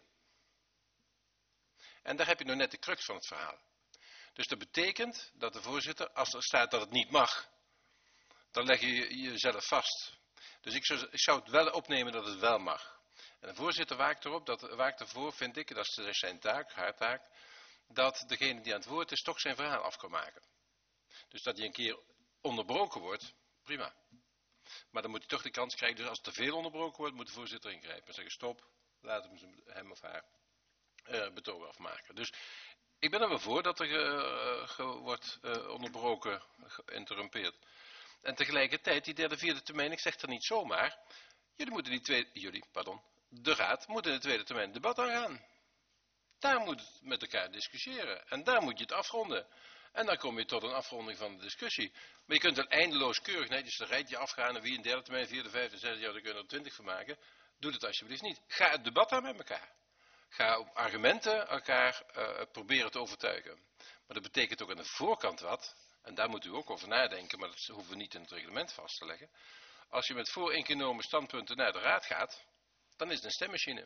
I: En daar heb je nou net de crux van het verhaal. Dus dat betekent dat de voorzitter, als er staat dat het niet mag, dan leg je jezelf vast. Dus ik zou, ik zou het wel opnemen dat het wel mag. En de voorzitter waakt erop, dat, waakt ervoor, vind ik, dat is zijn taak, haar taak, dat degene die aan het woord is toch zijn verhaal af kan maken. Dus dat hij een keer onderbroken wordt, prima. Maar dan moet hij toch de kans krijgen, dus als er te veel onderbroken wordt, moet de voorzitter ingrijpen. En zeggen stop, laat hem, hem of haar uh, betoog afmaken. Dus ik ben er wel voor dat er uh, ge, wordt uh, onderbroken, geïnterrumpeerd. En tegelijkertijd, die derde, vierde termijn, ik zeg er niet zomaar, jullie moeten die tweede, jullie, pardon, de raad moet in de tweede termijn debat aangaan. Daar moet het met elkaar discussiëren. En daar moet je het afronden. En dan kom je tot een afronding van de discussie. Maar je kunt er eindeloos keurig netjes een rijtje afgaan en wie een derde termijn, vierde, vijfde, zesde, ja, daar kunnen er twintig van maken. Doe het alsjeblieft niet. Ga het debat aan met elkaar. Ga op argumenten elkaar uh, proberen te overtuigen. Maar dat betekent ook aan de voorkant wat. En daar moet u ook over nadenken, maar dat hoeven we niet in het reglement vast te leggen. Als je met vooringenomen standpunten naar de raad gaat, dan is het een stemmachine.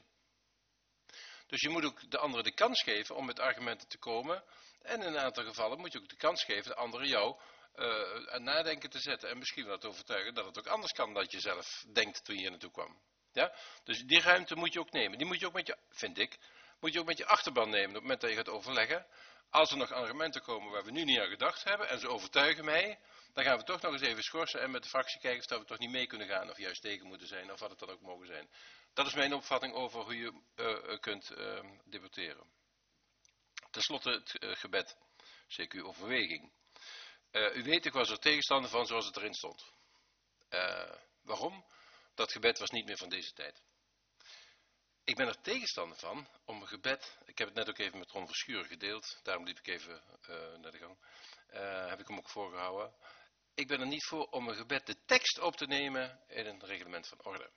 I: Dus je moet ook de anderen de kans geven om met argumenten te komen. En in een aantal gevallen moet je ook de kans geven de anderen jou uh, aan nadenken te zetten. En misschien wel te overtuigen dat het ook anders kan dan je zelf denkt toen je hier naartoe kwam. Ja? Dus die ruimte moet je ook nemen. Die moet je ook met je, vind ik, moet je ook met je achterban nemen op het moment dat je gaat overleggen. Als er nog argumenten komen waar we nu niet aan gedacht hebben en ze overtuigen mij, dan gaan we toch nog eens even schorsen en met de fractie kijken of dat we toch niet mee kunnen gaan of juist tegen moeten zijn of wat het dan ook mogen zijn. Dat is mijn opvatting over hoe je uh, kunt uh, debatteren. Ten slotte het uh, gebed, C Q-overweging. Uh, u weet, ik was er tegenstander van zoals het erin stond. Uh, waarom? Dat gebed was niet meer van deze tijd. Ik ben er tegenstander van om een gebed, ik heb het net ook even met Ron Verschuren gedeeld, daarom liep ik even uh, naar de gang, uh, heb ik hem ook voorgehouden. Ik ben er niet voor om een gebed de tekst op te nemen in een reglement van orde.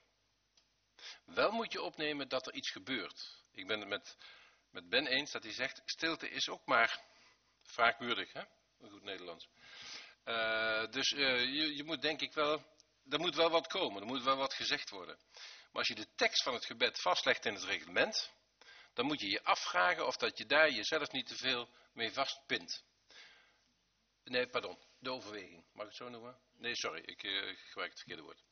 I: Wel moet je opnemen dat er iets gebeurt. Ik ben het met, met Ben eens dat hij zegt, stilte is ook maar wraakwürdig, hè? Een goed Nederlands. Uh, dus uh, je, je moet denk ik wel, er moet wel wat komen, er moet wel wat gezegd worden. Maar als je de tekst van het gebed vastlegt in het reglement, dan moet je je afvragen of dat je daar jezelf niet te veel mee vastpint. Nee, pardon, de overweging. Mag ik het zo noemen? Nee, sorry, ik uh, gebruik het verkeerde woord.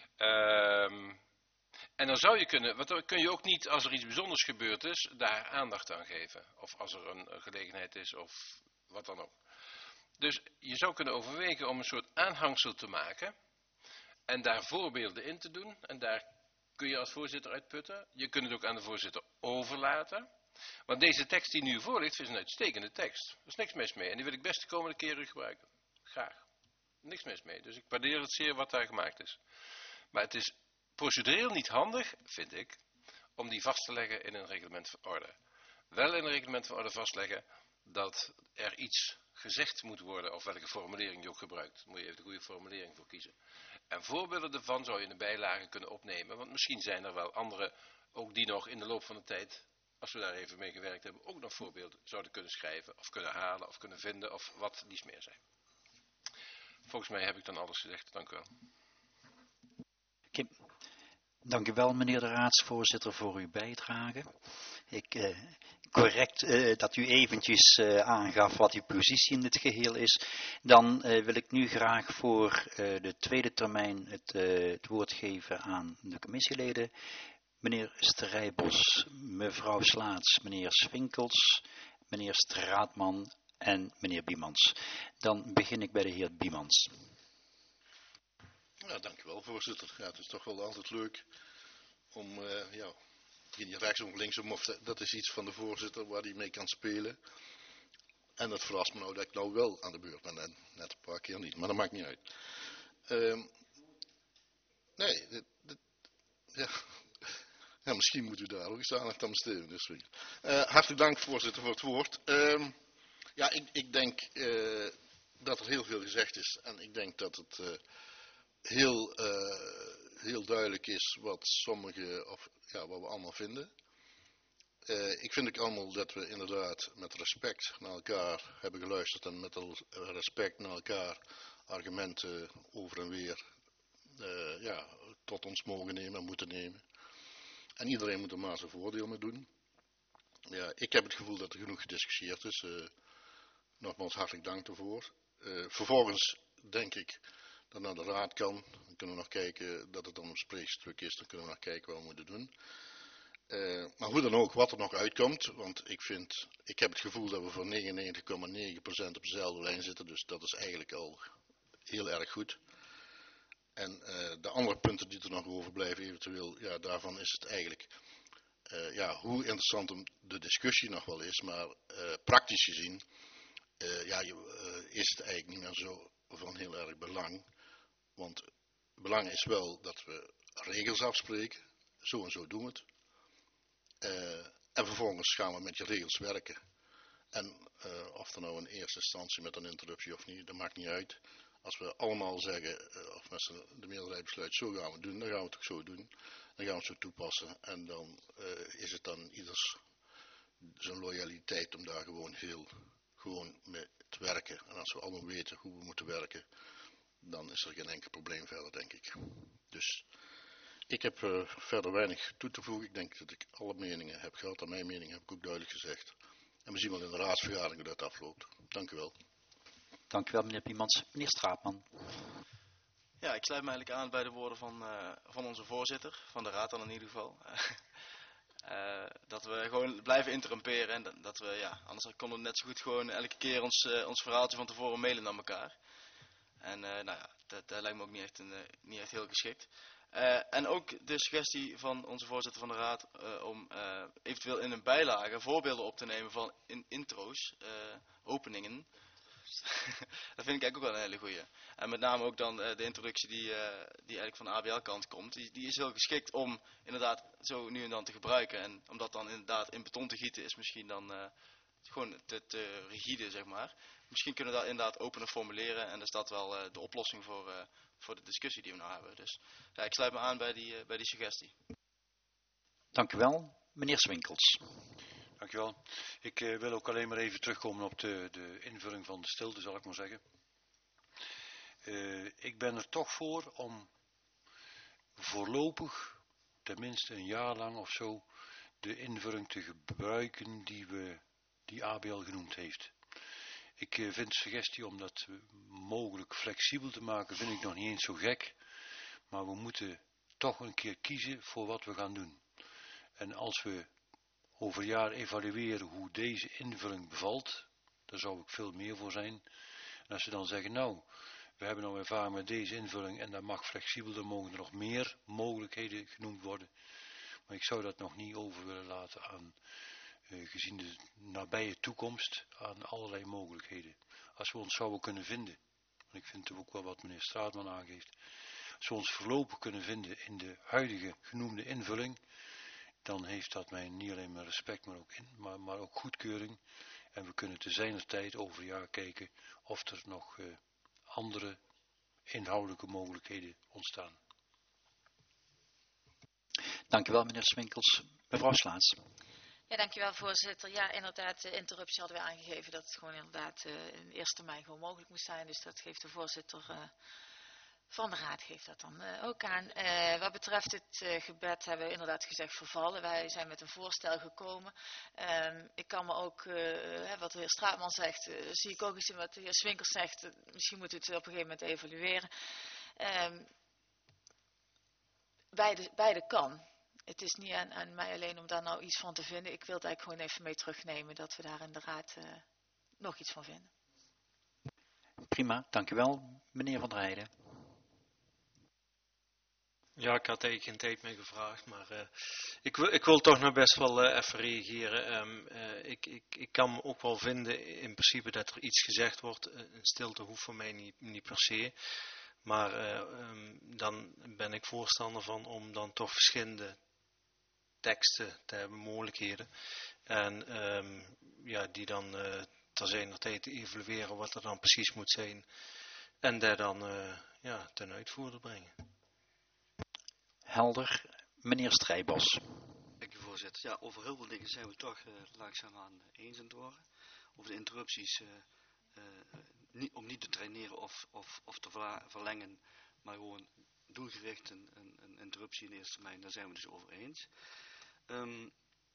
I: Uh, en dan zou je kunnen, want dan kun je ook niet, als er iets bijzonders gebeurd is, daar aandacht aan geven. Of als er een, een gelegenheid is, of wat dan ook. Dus je zou kunnen overwegen om een soort aanhangsel te maken en daar voorbeelden in te doen. En daar kun je als voorzitter uitputten. Je kunt het ook aan de voorzitter overlaten. Want deze tekst die nu voor ligt, is een uitstekende tekst. Er is niks mis mee. En die wil ik best de komende keren gebruiken. Graag. Niks mis mee. Dus ik waardeer het zeer wat daar gemaakt is. Maar het is procedureel niet handig, vind ik, om die vast te leggen in een reglement van orde. Wel in een reglement van orde vastleggen dat er iets gezegd moet worden, of welke formulering je ook gebruikt. Daar moet je even de goede formulering voor kiezen. En voorbeelden daarvan zou je in de bijlage kunnen opnemen, want misschien zijn er wel andere, ook die nog in de loop van de tijd, als we daar even mee gewerkt hebben, ook nog voorbeelden zouden kunnen schrijven, of kunnen halen, of kunnen vinden, of wat dies meer zijn. Volgens mij heb ik dan alles gezegd. Dank u wel.
A: Okay. Dank u wel, meneer de raadsvoorzitter, voor uw bijdrage. Ik, eh, correct eh, dat u eventjes eh, aangaf wat uw positie in dit geheel is. Dan eh, wil ik nu graag voor eh, de tweede termijn het, eh, het woord geven aan de commissieleden. Meneer Strijbos, mevrouw Slaats, meneer Swinkels, meneer Straatman en meneer Biemans. Dan begin ik bij de heer Biemans.
C: Ja, dank u wel, voorzitter. Ja, het is toch wel altijd leuk om, uh, ja, niet rechtsom of linksom, of dat is iets van de voorzitter waar hij mee kan spelen. En dat verrast me nou dat ik nou wel aan de beurt ben en net een paar keer niet, maar dat maakt niet uit. Uh, nee, dit, dit, ja. ja, misschien moet u daar ook eens aandacht aan besteden. Dus, uh, hartelijk dank, voorzitter, voor het woord. Uh, ja, ik, ik denk uh, dat er heel veel gezegd is en ik denk dat het... Uh, heel, uh, heel duidelijk is wat sommigen, of ja, wat we allemaal vinden. Uh, ik vind ook allemaal dat we inderdaad met respect naar elkaar hebben geluisterd en met respect naar elkaar argumenten over en weer uh, ja, tot ons mogen nemen en moeten nemen. En iedereen moet er maar zijn voordeel mee doen. Ja, ik heb het gevoel dat er genoeg gediscussieerd is. Uh, nogmaals hartelijk dank daarvoor. Uh, vervolgens denk ik dat naar de raad kan. Dan kunnen we nog kijken dat het dan een spreekstuk is. Dan kunnen we nog kijken wat we moeten doen. Uh, maar hoe dan ook, wat er nog uitkomt. Want ik vind, ik heb het gevoel dat we voor negenennegentig komma negen procent op dezelfde lijn zitten. Dus dat is eigenlijk al heel erg goed. En uh, de andere punten die er nog overblijven eventueel, ja, daarvan is het eigenlijk, uh, ja, hoe interessant de discussie nog wel is. Maar uh, praktisch gezien, uh, ja, uh, is het eigenlijk niet meer zo van heel erg belang. Want belang is wel dat we regels afspreken. Zo en zo doen we het. Uh, en vervolgens gaan we met je regels werken. En uh, of er nou in eerste instantie met een interruptie of niet, dat maakt niet uit. Als we allemaal zeggen, uh, of met de meerderheid besluit, zo gaan we het doen, dan gaan we het ook zo doen. Dan gaan we het zo toepassen. En dan uh, is het dan ieders zijn loyaliteit om daar gewoon heel, gewoon mee te werken. En als we allemaal weten hoe we moeten werken, dan is er geen enkel probleem verder, denk ik. Dus ik heb uh, verder weinig toe te voegen. Ik denk dat ik alle meningen heb gehad. En mijn mening heb ik ook duidelijk gezegd. En we zien wel in de raadsvergadering hoe dat afloopt. Dank u wel.
A: Dank u wel, meneer Biemans. Meneer Straatman.
H: Ja, ik sluit me eigenlijk aan bij de woorden van, uh, van onze voorzitter, van de raad dan in ieder geval. uh, dat we gewoon blijven interrumperen en dat, dat we, ja, anders konden we net zo goed gewoon elke keer ons, uh, ons verhaaltje van tevoren mailen naar elkaar. En uh, nou ja, dat, dat lijkt me ook niet echt, een, uh, niet echt heel geschikt. Uh, en ook de suggestie van onze voorzitter van de raad uh, om uh, eventueel in een bijlage voorbeelden op te nemen van in intro's, uh, openingen. Dat vind ik eigenlijk ook wel een hele goeie. En met name ook dan uh, de introductie die, uh, die eigenlijk van de A B L-kant komt. Die, die is heel geschikt om inderdaad zo nu en dan te gebruiken. En om dat dan inderdaad in beton te gieten is misschien dan uh, gewoon te, te rigide, zeg maar. Misschien kunnen we dat inderdaad opener formuleren. En is dat wel uh, de oplossing voor, uh, voor de discussie die we nou hebben. Dus ja, ik sluit me aan bij die, uh, bij die suggestie.
A: Dank u wel. Meneer Swinkels.
G: Dankjewel. Ik uh, wil ook alleen maar even terugkomen op de, de invulling van de stilte, zal ik maar zeggen. Uh, ik ben er toch voor om voorlopig, tenminste een jaar lang of zo, de invulling te gebruiken die, we, die A B L genoemd heeft. Ik uh, vind de suggestie om dat mogelijk flexibel te maken, vind ik nog niet eens zo gek. Maar we moeten toch een keer kiezen voor wat we gaan doen. En als we over een jaar evalueren hoe deze invulling bevalt, daar zou ik veel meer voor zijn. En als ze dan zeggen, nou, we hebben nou ervaring met deze invulling en dat mag flexibel, dan mogen er nog meer mogelijkheden genoemd worden. Maar ik zou dat nog niet over willen laten aan, uh, gezien de nabije toekomst, aan allerlei mogelijkheden. Als we ons zouden kunnen vinden, en ik vind het ook wel wat meneer Straatman aangeeft, als we ons voorlopig kunnen vinden in de huidige genoemde invulling, dan heeft dat mij niet alleen maar respect, maar ook, in, maar, maar ook goedkeuring. En we kunnen te zijner tijd over een jaar kijken of er nog uh, andere inhoudelijke mogelijkheden ontstaan.
A: Dank u wel, meneer Swinkels. Mevrouw Slaats.
F: Ja, dankjewel voorzitter. Ja, inderdaad, de interruptie hadden we aangegeven dat het gewoon inderdaad uh, in eerste termijn gewoon mogelijk moest zijn. Dus dat geeft de voorzitter uh, van de raad geeft dat dan uh, ook aan. Uh, wat betreft het uh, gebed hebben we inderdaad gezegd vervallen. Wij zijn met een voorstel gekomen. Um, ik kan me ook, uh, wat de heer Straatman zegt, uh, zie ik ook eens in wat de heer Swinkels zegt. Uh, misschien moet het op een gegeven moment evalueren. Um, beide, beide kan. Het is niet aan, aan mij alleen om daar nou iets van te vinden. Ik wil het eigenlijk gewoon even mee terugnemen dat we daar in de raad uh, nog iets van vinden.
A: Prima, dank u wel. Meneer Van der Heijden.
E: Ja, ik had eigenlijk geen tijd meer gevraagd, maar uh, ik, wil, ik wil toch nog best wel uh, even reageren. Um, uh, ik, ik, ik kan me ook wel vinden in principe dat er iets gezegd wordt. Uh, een stilte hoeft voor mij niet, niet per se. Maar uh, um, dan ben ik voorstander van om dan toch verschillende teksten te hebben, mogelijkheden. En um, ja, die dan uh, ter zijner tijd te evalueren wat er dan precies moet zijn. en daar dan uh, ja, ten uitvoer brengen.
A: Helder. Meneer Strijbos.
B: Dank u, voorzitter. Ja, over heel veel dingen zijn we toch uh, langzaamaan eens aan het worden. Over de interrupties, uh, uh, niet, om niet te traineren of, of, of te verlengen, maar gewoon doelgericht een, een, een interruptie in de eerste termijn, daar zijn we dus over eens. Um,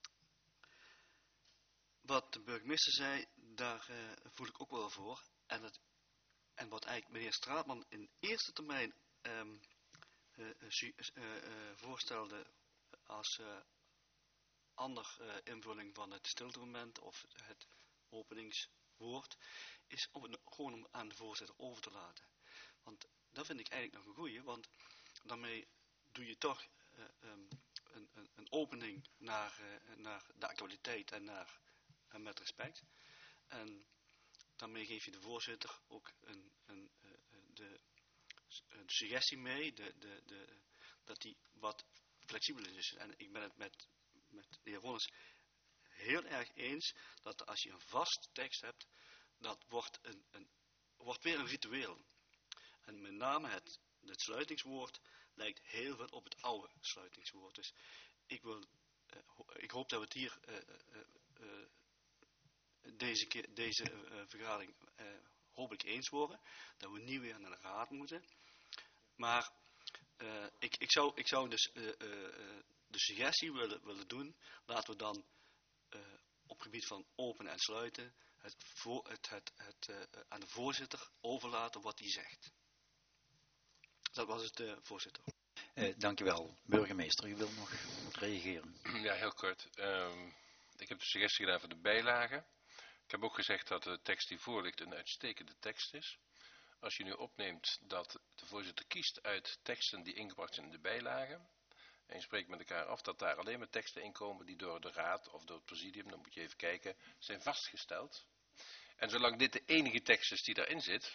B: wat de burgemeester zei, daar uh, voel ik ook wel voor. En, het, en wat eigenlijk meneer Straatman in eerste termijn um, uh, uh, uh, uh, voorstelde als uh, ander uh, invulling van het stiltemoment of het openingswoord, is om het gewoon om aan de voorzitter over te laten. Want dat vind ik eigenlijk nog een goeie, want daarmee doe je toch uh, um, een, een, een opening naar, uh, naar de actualiteit en naar, uh, met respect. En daarmee geef je de voorzitter ook een, een, uh, de, een suggestie mee, de, de, de, dat die wat flexibeler is. En ik ben het met, met de heer Ronnes heel erg eens dat als je een vast tekst hebt, dat wordt, een, een, wordt weer een ritueel. En met name het, het sluitingswoord lijkt heel veel op het oude sluitingswoord. Dus ik, wil, uh, ik hoop dat we het hier uh, uh, uh, deze, keer, deze uh, vergadering uh, hopelijk eens worden. Dat we niet weer naar de raad moeten. Maar uh, ik, ik, zou, ik zou dus uh, uh, de suggestie willen, willen doen. Laten we dan uh, op gebied van open en sluiten het, voor, het, het, het uh, aan de voorzitter overlaten wat hij zegt. Dat was het, uh, voorzitter.
A: Uh, dank u wel. Burgemeester, u wil nog reageren?
I: Ja, heel kort. Um, ik heb de suggestie gedaan voor de bijlagen. Ik heb ook gezegd dat de tekst die voor ligt een uitstekende tekst is. Als je nu opneemt dat de voorzitter kiest uit teksten die ingebracht zijn in de bijlagen, en je spreekt met elkaar af dat daar alleen maar teksten in komen die door de raad of door het presidium, dan moet je even kijken, zijn vastgesteld. En zolang dit de enige tekst is die daarin zit,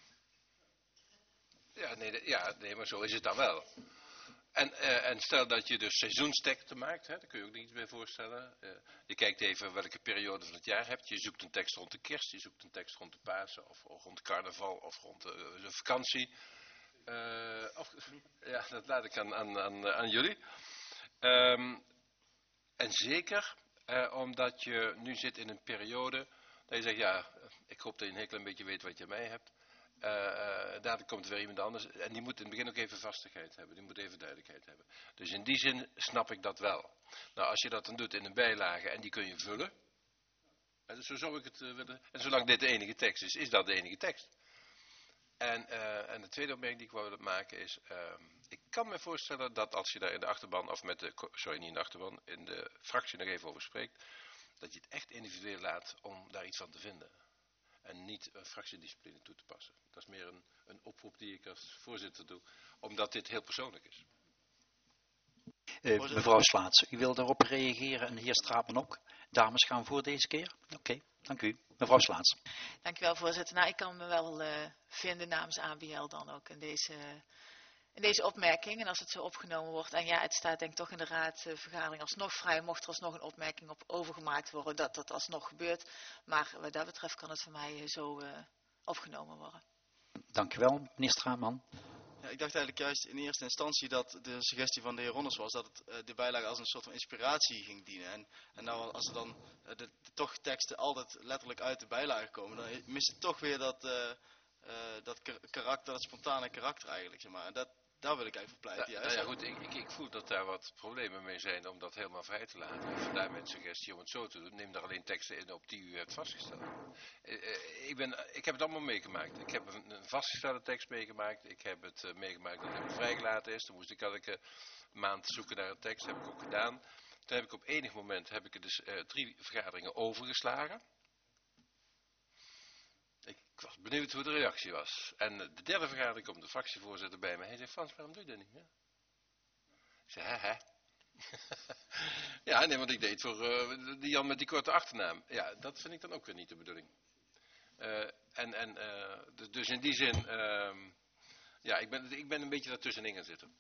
I: ja, nee, de, ja, nee maar zo is het dan wel. En, uh, en stel dat je dus seizoensteksten maakt, hè, daar kun je ook niets bij voorstellen. Uh, je kijkt even welke periode van het jaar hebt. Je zoekt een tekst rond de kerst, je zoekt een tekst rond de Pasen, of, of rond carnaval, of rond de, de vakantie. Uh, of, ja, dat laat ik aan, aan, aan, aan jullie. Um, en zeker uh, omdat je nu zit in een periode dat je zegt, ja, ik hoop dat je een heel klein beetje weet wat je mij hebt. Uh, uh, daar komt weer iemand anders. En die moet in het begin ook even vastigheid hebben. Die moet even duidelijkheid hebben. Dus in die zin snap ik dat wel. Nou, als je dat dan doet in een bijlage en die kun je vullen. En zo zou ik het uh, willen. En zolang dit de enige tekst is, is dat de enige tekst. En, uh, en de tweede opmerking die ik wou willen maken is, uh, ik kan me voorstellen dat als je daar in de achterban, of met de, sorry niet in de achterban, in de fractie nog even over spreekt, dat je het echt individueel laat om daar iets van te vinden. En niet een fractiediscipline toe te passen. Dat is meer een, een oproep die ik als voorzitter doe, omdat dit heel persoonlijk is.
A: Uh, mevrouw Slaats, u wil daarop reageren en de heer Straatman ook. Dames gaan voor deze keer. Oké, okay, dank u. Mevrouw Slaats.
F: Dank u wel, voorzitter. Nou, ik kan me wel uh, vinden namens A B L dan ook in deze, in deze opmerking. En als het zo opgenomen wordt. En ja, het staat denk ik toch in de raadvergadering alsnog vrij. Mocht er alsnog een opmerking op overgemaakt worden, dat dat alsnog gebeurt. Maar wat dat betreft kan het voor mij uh, zo uh, opgenomen worden.
A: Dank u wel, meneer Straatman.
H: Ja, ik dacht eigenlijk juist in eerste instantie dat de suggestie van de heer Ronnes was dat het, uh, de bijlage als een soort van inspiratie ging dienen. En, en nou, als er dan uh, de, de toch teksten altijd letterlijk uit de bijlage komen, dan mist het toch weer dat, uh, uh, dat karakter, dat spontane karakter eigenlijk. Zeg maar. En dat, daar wil ik eigenlijk voor pleiten.
I: Ja, nou ja, goed, ik, ik, ik voel dat daar wat problemen mee zijn om dat helemaal vrij te laten. Vandaar mijn suggestie om het zo te doen. Neem daar alleen teksten in op die u hebt vastgesteld. Uh, uh, ik, ben, ik heb het allemaal meegemaakt. Ik heb een, een vastgestelde tekst meegemaakt. Ik heb het uh, meegemaakt dat het vrijgelaten is. Dan moest ik elke maand zoeken naar een tekst. Dat heb ik ook gedaan. Toen heb ik op enig moment heb ik dus uh, drie vergaderingen overgeslagen. Ik was benieuwd hoe de reactie was. En de derde vergadering komt de fractievoorzitter bij me. Hij zegt, Frans, waarom doe je dat niet meer? Ik zei, hè, hè. Ja, nee, want ik deed voor uh, die Jan met die korte achternaam. Ja, dat vind ik dan ook weer niet de bedoeling. Uh, en, en, uh, dus in die zin, uh, ja, ik ben, ik ben een beetje daartussenin gaan zitten.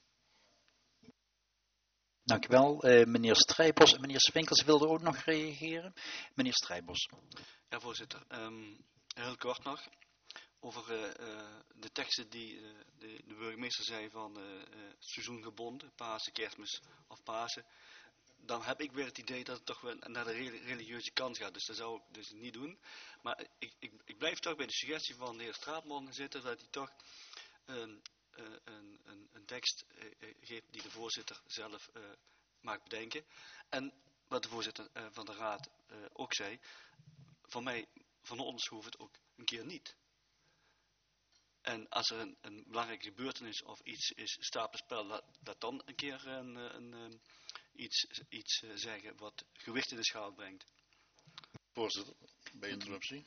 A: Dank u wel. Uh, meneer Strijbos en meneer Swinkels wilden ook nog reageren. Meneer Strijbos.
B: Ja, voorzitter. Um, heel kort nog. over uh, uh, de teksten die uh, de, de burgemeester zei van uh, uh, seizoengebonden, Pasen, Kerstmis of Pasen, dan heb ik weer het idee dat het toch wel naar de religieuze kant gaat. Dus dat zou ik dus niet doen. Maar ik, ik, ik blijf toch bij de suggestie van de heer Straatman zitten, dat hij toch een, uh, een, een, een tekst uh, geeft die de voorzitter zelf uh, maakt bedenken. En wat de voorzitter uh, van de raad uh, ook zei, van mij, van ons hoeft het ook een keer niet. En als er een, een belangrijke gebeurtenis of iets is, stapelspel, dat, dat dan een keer een, een, een, iets, iets zeggen wat gewicht in de schaal brengt.
C: Voorzitter, bij interruptie.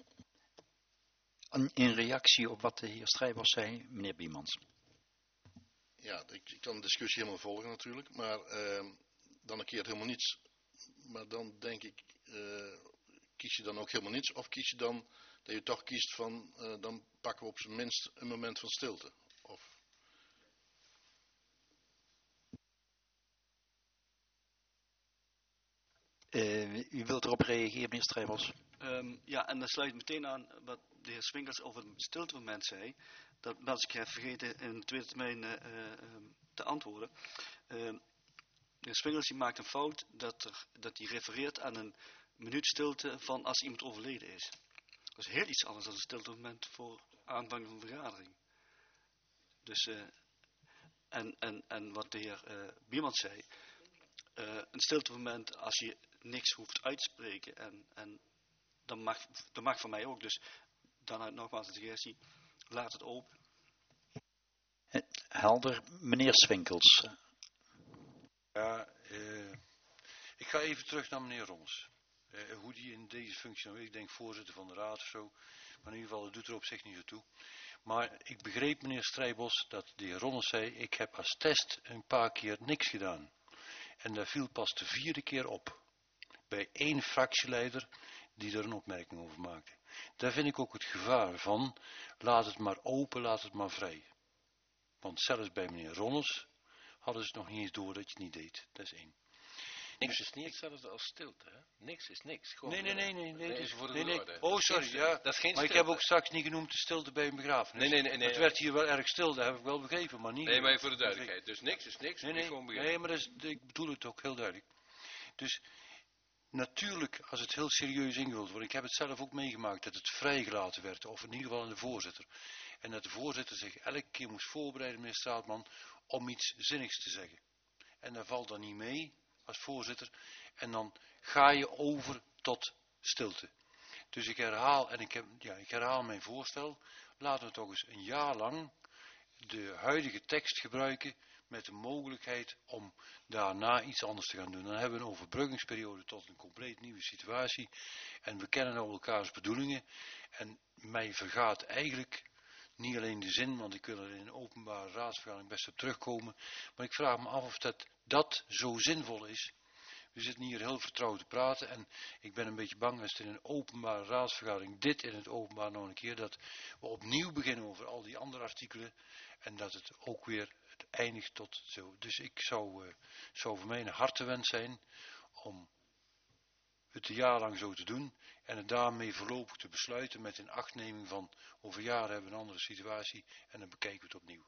A: In reactie op wat de heer Strijbos zei, meneer Biemans.
C: Ja, ik, ik kan de discussie helemaal volgen natuurlijk, maar uh, dan een keer helemaal niets. Maar dan denk ik, uh, kies je dan ook helemaal niets of kies je dan dat je toch kiest van, uh, dan pakken we op zijn minst een moment van stilte. Of...
A: Uh, u wilt erop reageren, meneer Strijbos?
B: Um, ja, en dat sluit meteen aan wat de heer Swinkels over het stiltemoment zei. Dat was ik heb vergeten in de tweede termijn uh, uh, te antwoorden. Uh, de heer Swinkels die maakt een fout dat hij dat refereert aan een minuut stilte van als iemand overleden is. Dat is heel iets anders dan een stiltemoment voor aanvang van een vergadering. Dus, uh, en, en, en wat de heer uh, Biemans zei, uh, een stiltemoment als je niks hoeft uit te spreken en, en dat mag, dat mag van mij ook. Dus dan uit nogmaals de suggestie, laat het open.
A: Helder, meneer Swinkels.
G: Ja, uh, ik ga even terug naar meneer Rons. Uh, hoe die in deze functie nou is, ik denk voorzitter van de raad of zo. Maar in ieder geval, het doet er op zich niet zo toe. Maar ik begreep meneer Strijbos dat de heer Rons zei, ik heb als test een paar keer niks gedaan. En dat viel pas de vierde keer op. Bij één fractieleider die er een opmerking over maakte. Daar vind ik ook het gevaar van, laat het maar open, laat het maar vrij. Want zelfs bij meneer Rons hadden ze nog niet eens door dat je het niet deed. Dat is één.
I: Niks is niet hetzelfde als stilte, hè? Niks is niks. Gewoon
G: nee, nee, nee, nee, nee.
I: Even voor de
G: nee, nee.
I: orde.
G: Oh, sorry, ja.
I: Dat is geen
G: maar
I: stilte.
G: ik heb ook straks niet genoemd de stilte bij een begrafenis.
I: Nee, nee, nee. nee
G: het werd hier wel erg stil, dat heb ik wel begrepen, maar niet...
I: Nee, maar voor de duidelijkheid. Dus niks is niks.
G: Nee, nee,
I: gewoon
G: nee maar dat is, ik bedoel het ook heel duidelijk. Dus natuurlijk, als het heel serieus ingevuld wordt, ik heb het zelf ook meegemaakt dat het vrijgelaten werd, of in ieder geval aan de voorzitter. En dat de voorzitter zich elke keer moest voorbereiden, meneer Straatman, om iets zinnigs te zeggen. En dat valt dan niet mee als voorzitter. En dan ga je over tot stilte. Dus ik herhaal, en ik, heb, ja, ik herhaal mijn voorstel. Laten we toch eens een jaar lang de huidige tekst gebruiken met de mogelijkheid om daarna iets anders te gaan doen. Dan hebben we een overbruggingsperiode tot een compleet nieuwe situatie. En we kennen nou elkaars bedoelingen. En mij vergaat eigenlijk niet alleen de zin, want ik wil er in een openbare raadsvergadering best op terugkomen. Maar ik vraag me af of dat, dat zo zinvol is. We zitten hier heel vertrouwd te praten en ik ben een beetje bang als er in een openbare raadsvergadering, dit in het openbaar nog een keer, dat we opnieuw beginnen over al die andere artikelen en dat het ook weer het eindigt tot zo. Dus ik zou, uh, zou voor mij een hartewens zijn om het een jaar lang zo te doen en het daarmee voorlopig te besluiten met een achtneming van over jaren hebben we een andere situatie en dan bekijken we het opnieuw.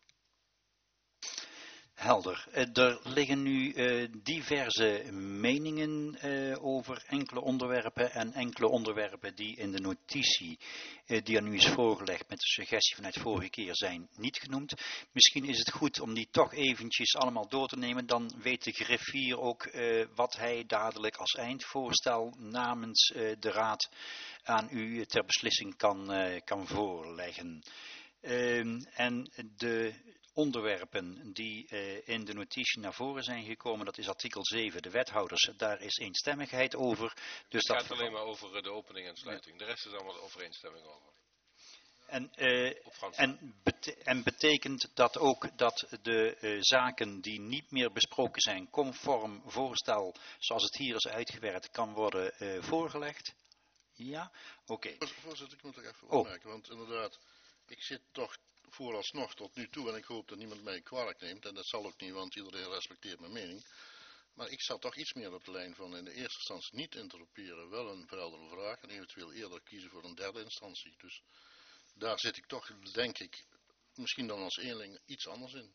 A: Helder. Er liggen nu uh, diverse meningen uh, over enkele onderwerpen en enkele onderwerpen die in de notitie uh, die aan u is voorgelegd met de suggestie vanuit vorige keer zijn niet genoemd. Misschien is het goed om die toch eventjes allemaal door te nemen, dan weet de griffier ook uh, wat hij dadelijk als eindvoorstel namens uh, de raad aan u ter beslissing kan, uh, kan voorleggen. Uh, en de onderwerpen die uh, in de notitie naar voren zijn gekomen, dat is artikel zeven, de wethouders, daar is eenstemmigheid over. Dus
I: het
A: dat
I: gaat alleen maar over de opening en sluiting. De rest is allemaal overeenstemming over.
A: En, uh, en, bete en betekent dat ook dat de uh, zaken die niet meer besproken zijn, conform voorstel, zoals het hier is uitgewerkt, kan worden uh, voorgelegd? Ja? Oké. Okay.
C: Voorzitter, ik moet er even opmerken, oh. want inderdaad, ik zit toch vooralsnog tot nu toe, en ik hoop dat niemand mij kwalijk neemt, en dat zal ook niet, want iedereen respecteert mijn mening. Maar ik zat toch iets meer op de lijn van in de eerste instantie niet interroperen, wel een verhelderde vraag en eventueel eerder kiezen voor een derde instantie. Dus daar zit ik toch, denk ik, misschien dan als eenling iets anders in.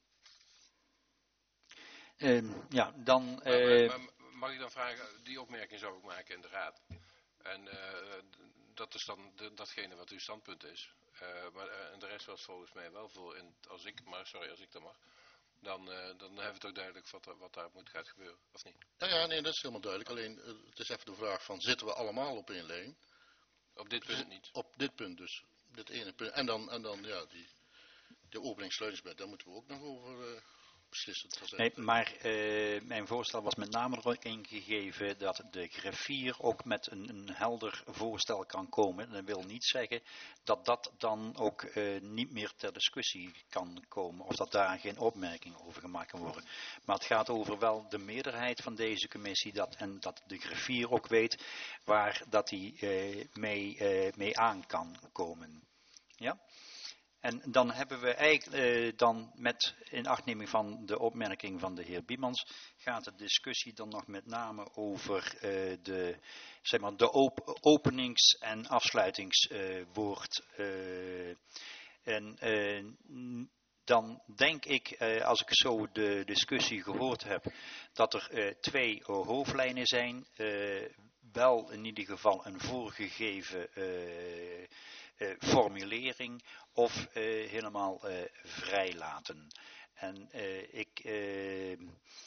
A: Uh, ja, dan...
I: Maar,
A: Uh,
I: maar, maar, mag ik dan vragen, die opmerking zou ik maken in de raad. En uh, dat is dan de, datgene wat uw standpunt is. Uh, maar uh, en de rest was volgens mij wel voor, in, als ik, maar sorry als ik dat mag, dan, uh, dan hebben we het ook duidelijk wat, wat daar moet gaat gebeuren, of niet?
C: Ja, ja, nee, dat is helemaal duidelijk. Alleen, uh, het is even de vraag van, zitten we allemaal op één lijn?
I: Op dit punt niet.
C: Op dit punt dus, dit ene punt. En dan, en dan ja, die, de openingssluitingsbed, daar moeten we ook nog over... Uh,
A: Nee, maar uh, mijn voorstel was met name er ingegeven dat de griffier ook met een, een helder voorstel kan komen. Dat wil niet zeggen dat dat dan ook uh, niet meer ter discussie kan komen of dat daar geen opmerking over gemaakt kan worden. Maar het gaat over wel de meerderheid van deze commissie dat, en dat de griffier ook weet waar dat hij uh, mee, uh, mee aan kan komen. Ja? En dan hebben we eigenlijk uh, dan met inachtneming van de opmerking van de heer Biemans gaat de discussie dan nog met name over uh, de, zeg maar, de op openings- en afsluitingswoord. Uh, uh, en uh, dan denk ik, uh, als ik zo de discussie gehoord heb, dat er uh, twee uh, hoofdlijnen zijn. Uh, wel in ieder geval een voorgegeven uh, uh, formulering of uh, helemaal uh, vrijlaten. En uh, ik, uh,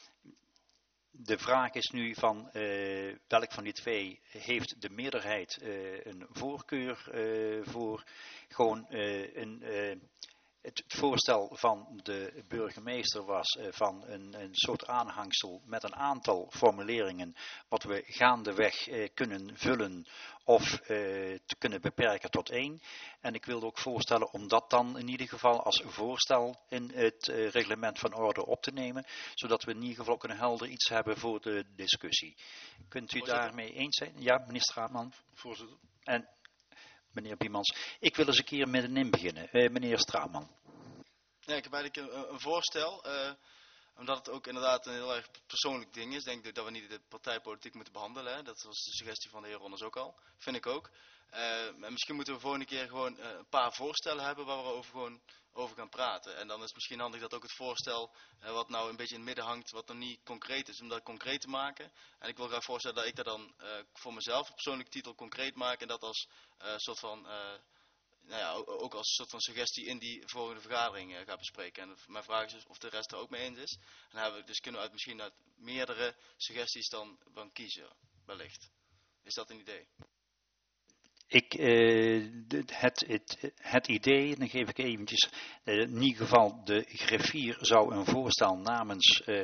A: de vraag is nu van uh, welk van die twee heeft de meerderheid uh, een voorkeur uh, voor. Gewoon uh, een... Uh, Het voorstel van de burgemeester was uh, van een, een soort aanhangsel met een aantal formuleringen wat we gaandeweg uh, kunnen vullen of uh, te kunnen beperken tot één. En ik wilde ook voorstellen om dat dan in ieder geval als voorstel in het uh, reglement van orde op te nemen, zodat we in ieder geval ook een helder iets hebben voor de discussie. Kunt u
B: Voorzitter.
A: daarmee eens zijn? Ja, meneer Straatman.
C: Voorzitter.
A: En meneer Biemans, ik wil eens een keer middenin beginnen. Uh, meneer Straatman.
H: Ja, ik heb eigenlijk een, een voorstel, uh, omdat het ook inderdaad een heel erg persoonlijk ding is. Denk ik dat we niet de partijpolitiek moeten behandelen. Hè. Dat was de suggestie van de heer Ronners ook al. Vind ik ook. Uh, en misschien moeten we volgende keer gewoon uh, een paar voorstellen hebben waar we over, gewoon over gaan praten. En dan is het misschien handig dat ook het voorstel uh, wat nou een beetje in het midden hangt, wat nog niet concreet is, om dat concreet te maken. En ik wil graag voorstellen dat ik dat dan uh, voor mezelf op persoonlijke titel concreet maak en dat als uh, soort van... Uh, Nou ja, ook als een soort van suggestie in die volgende vergadering uh, gaat bespreken. En mijn vraag is dus of de rest er ook mee eens is. En dan hebben we, dus kunnen we uit, misschien uit meerdere suggesties dan, dan kiezen, wellicht. Is dat een idee?
A: Ik, uh, het, het, het idee, dan geef ik eventjes, uh, in ieder geval de griffier zou een voorstel namens uh,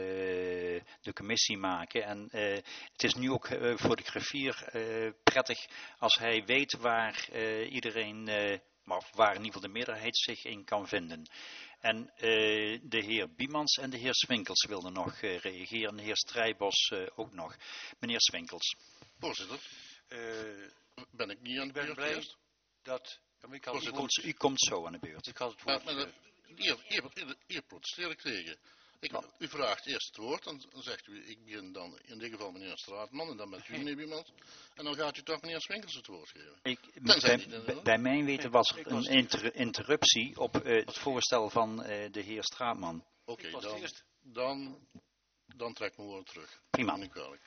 A: de commissie maken. En uh, het is nu ook uh, voor de griffier uh, prettig als hij weet waar uh, iedereen, uh, maar waar in ieder geval de meerderheid zich in kan vinden. En uh, de heer Biemans en de heer Swinkels wilden nog uh, reageren, de heer Strijbos uh, ook nog. Meneer Swinkels.
C: Voorzitter.
G: Uh,
C: Ben ik niet aan de
G: ik ben
C: beurt
G: blij
C: eerst?
G: dat... Ja, ik had
A: U
G: het
A: komt,
G: woord,
A: u komt zo aan de beurt.
G: ik had het
C: Maar,
G: woord,
C: maar,
G: uh,
C: hier, hier, hier, hier protesteer ik tegen. Ik,
A: Nou.
C: U vraagt eerst het woord, dan, dan zegt u, ik begin dan in dit geval meneer Straatman en dan bent u meneer Biemans. En dan gaat u toch meneer Swinkels het woord geven.
A: Ik,
C: Tenzij
A: bij,
C: niet, hè,
A: bij, bij mijn weten was
G: ik
A: er
G: was
A: een inter, interruptie op uh, het voorstel van uh, de heer Straatman.
C: Oké,
G: ik was
C: dan,
G: het eerst.
C: dan, dan trek ik mijn woorden terug.
A: Prima.
C: Niet kwalijk.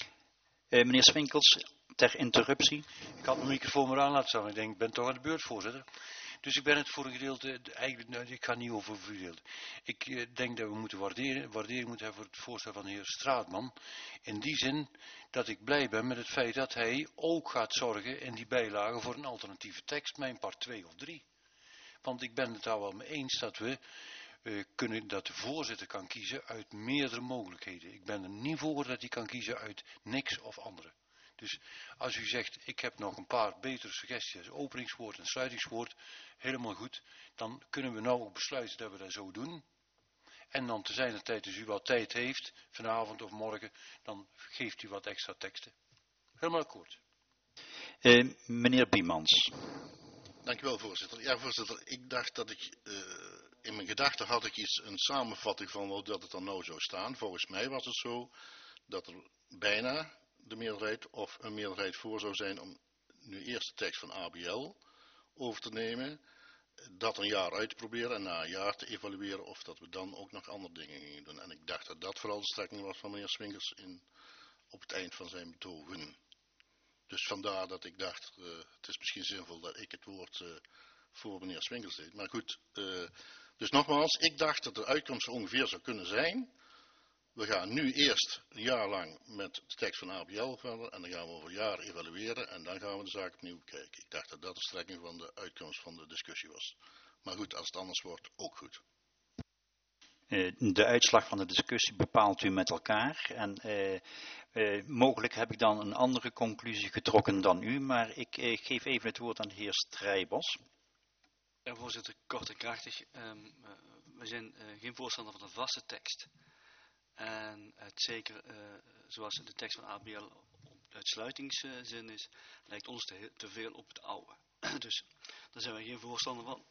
A: Uh, meneer Swinkels, ter interruptie.
G: Ik had mijn microfoon maar aan laten staan. Ik denk, ik ben toch aan de beurt, voorzitter. Dus ik ben het voor een gedeelte, eigenlijk, nou, ik ga niet over een gedeelte. Ik uh, denk dat we moeten waarderen, waardering moeten hebben voor het voorstel van de heer Straatman. In die zin dat ik blij ben met het feit dat hij ook gaat zorgen in die bijlage voor een alternatieve tekst, mijn part twee of drie. Want ik ben het daar wel mee eens dat we uh, kunnen, dat de voorzitter kan kiezen uit meerdere mogelijkheden. Ik ben er niet voor dat hij kan kiezen uit niks of andere. Dus als u zegt, ik heb nog een paar betere suggesties, openingswoord en sluitingswoord, helemaal goed, dan kunnen we nou ook besluiten dat we dat zo doen. En dan te zijner tijd, als u wat tijd heeft, vanavond of morgen, dan geeft u wat extra teksten. Helemaal akkoord.
A: Uh, meneer Biemans.
C: Dank u wel, voorzitter. Ja, voorzitter, ik dacht dat ik, uh, in mijn gedachten had ik iets, een samenvatting van wat dat het dan nou zou staan. Volgens mij was het zo dat er bijna de meerderheid of een meerderheid voor zou zijn om nu eerst de tekst van A B L over te nemen. dat een jaar uit te proberen en na een jaar te evalueren of dat we dan ook nog andere dingen gingen doen. En ik dacht dat dat vooral de strekking was van meneer Swinkels in, op het eind van zijn betogen. Dus vandaar dat ik dacht, uh, het is misschien zinvol dat ik het woord uh, voor meneer Swinkels deed. Maar goed, uh, dus nogmaals, ik dacht dat de uitkomst ongeveer zou kunnen zijn. We gaan nu eerst een jaar lang met de tekst van A B L verder en dan gaan we over een jaar evalueren en dan gaan we de zaak opnieuw bekijken. Ik dacht dat dat de strekking van de uitkomst van de discussie was. Maar goed, als het anders wordt, ook goed.
A: De uitslag van de discussie bepaalt u met elkaar en uh, uh, mogelijk heb ik dan een andere conclusie getrokken dan u, maar ik uh, geef even het woord aan de heer Strijbos.
B: Ja, voorzitter, kort en krachtig. Um, uh, we zijn uh, geen voorstander van een vaste tekst. En het zeker, uh, zoals de tekst van A B L op uitsluitingszin is, lijkt ons te, te veel op het oude. Dus daar zijn wij geen voorstander van.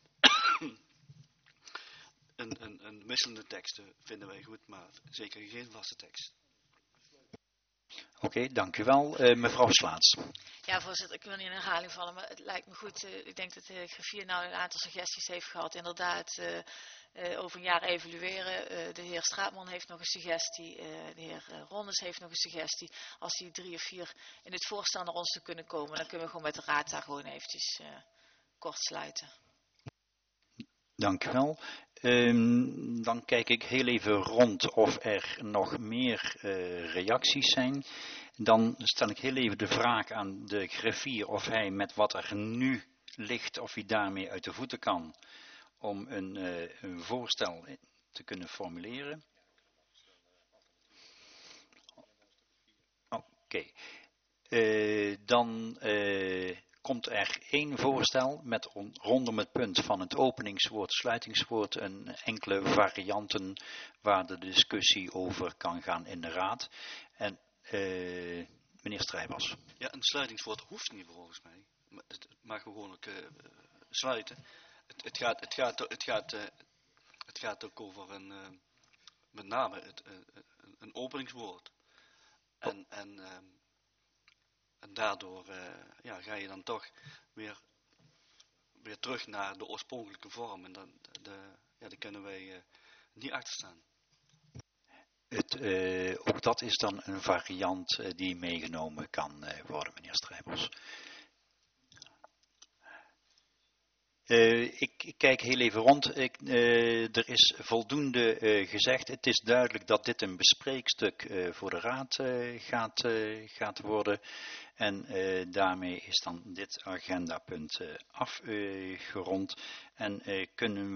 B: een, een, een wisselende tekst vinden wij goed, maar zeker geen vaste tekst.
A: Oké, okay, dank u wel. Uh, mevrouw Slaats.
F: Ja, voorzitter, ik wil niet in herhaling vallen, maar het lijkt me goed. Uh, ik denk dat de griffier nou een aantal suggesties heeft gehad. Inderdaad, uh, uh, over een jaar evalueren. Uh, de heer Straatman heeft nog een suggestie. Uh, de heer uh, Rondes heeft nog een suggestie. Als die drie of vier in het voorstel naar ons te kunnen komen, dan kunnen we gewoon met de raad daar gewoon eventjes uh, kort sluiten.
A: Dank u wel. Um, dan kijk ik heel even rond of er nog meer uh, reacties zijn. Dan stel ik heel even de vraag aan de griffier of hij met wat er nu ligt, of hij daarmee uit de voeten kan om een, uh, een voorstel te kunnen formuleren. Oké. Okay. Uh, dan uh, komt er één voorstel met on, rondom het punt van het openingswoord, sluitingswoord, een enkele varianten waar de discussie over kan gaan in de raad. En uh, meneer Strijbos.
B: Ja, een sluitingswoord hoeft niet volgens mij. Het mag gewoon ook uh, sluiten. Het, het, gaat, het, gaat, het, gaat, uh, het gaat ook over een, uh, met name het, uh, een openingswoord. En, en, uh, en daardoor uh, ja, ga je dan toch weer, weer terug naar de oorspronkelijke vorm. En dan, de, ja, daar kunnen wij uh, niet achter staan.
A: Het, uh, ook dat is dan een variant uh, die meegenomen kan uh, worden, meneer Strijbos. Uh, ik, ik kijk heel even rond. Ik, uh, er is voldoende uh, gezegd. Het is duidelijk dat dit een bespreekstuk uh, voor de raad uh, gaat, uh, gaat worden. En uh, daarmee is dan dit agendapunt uh, afgerond. Uh, en uh, kunnen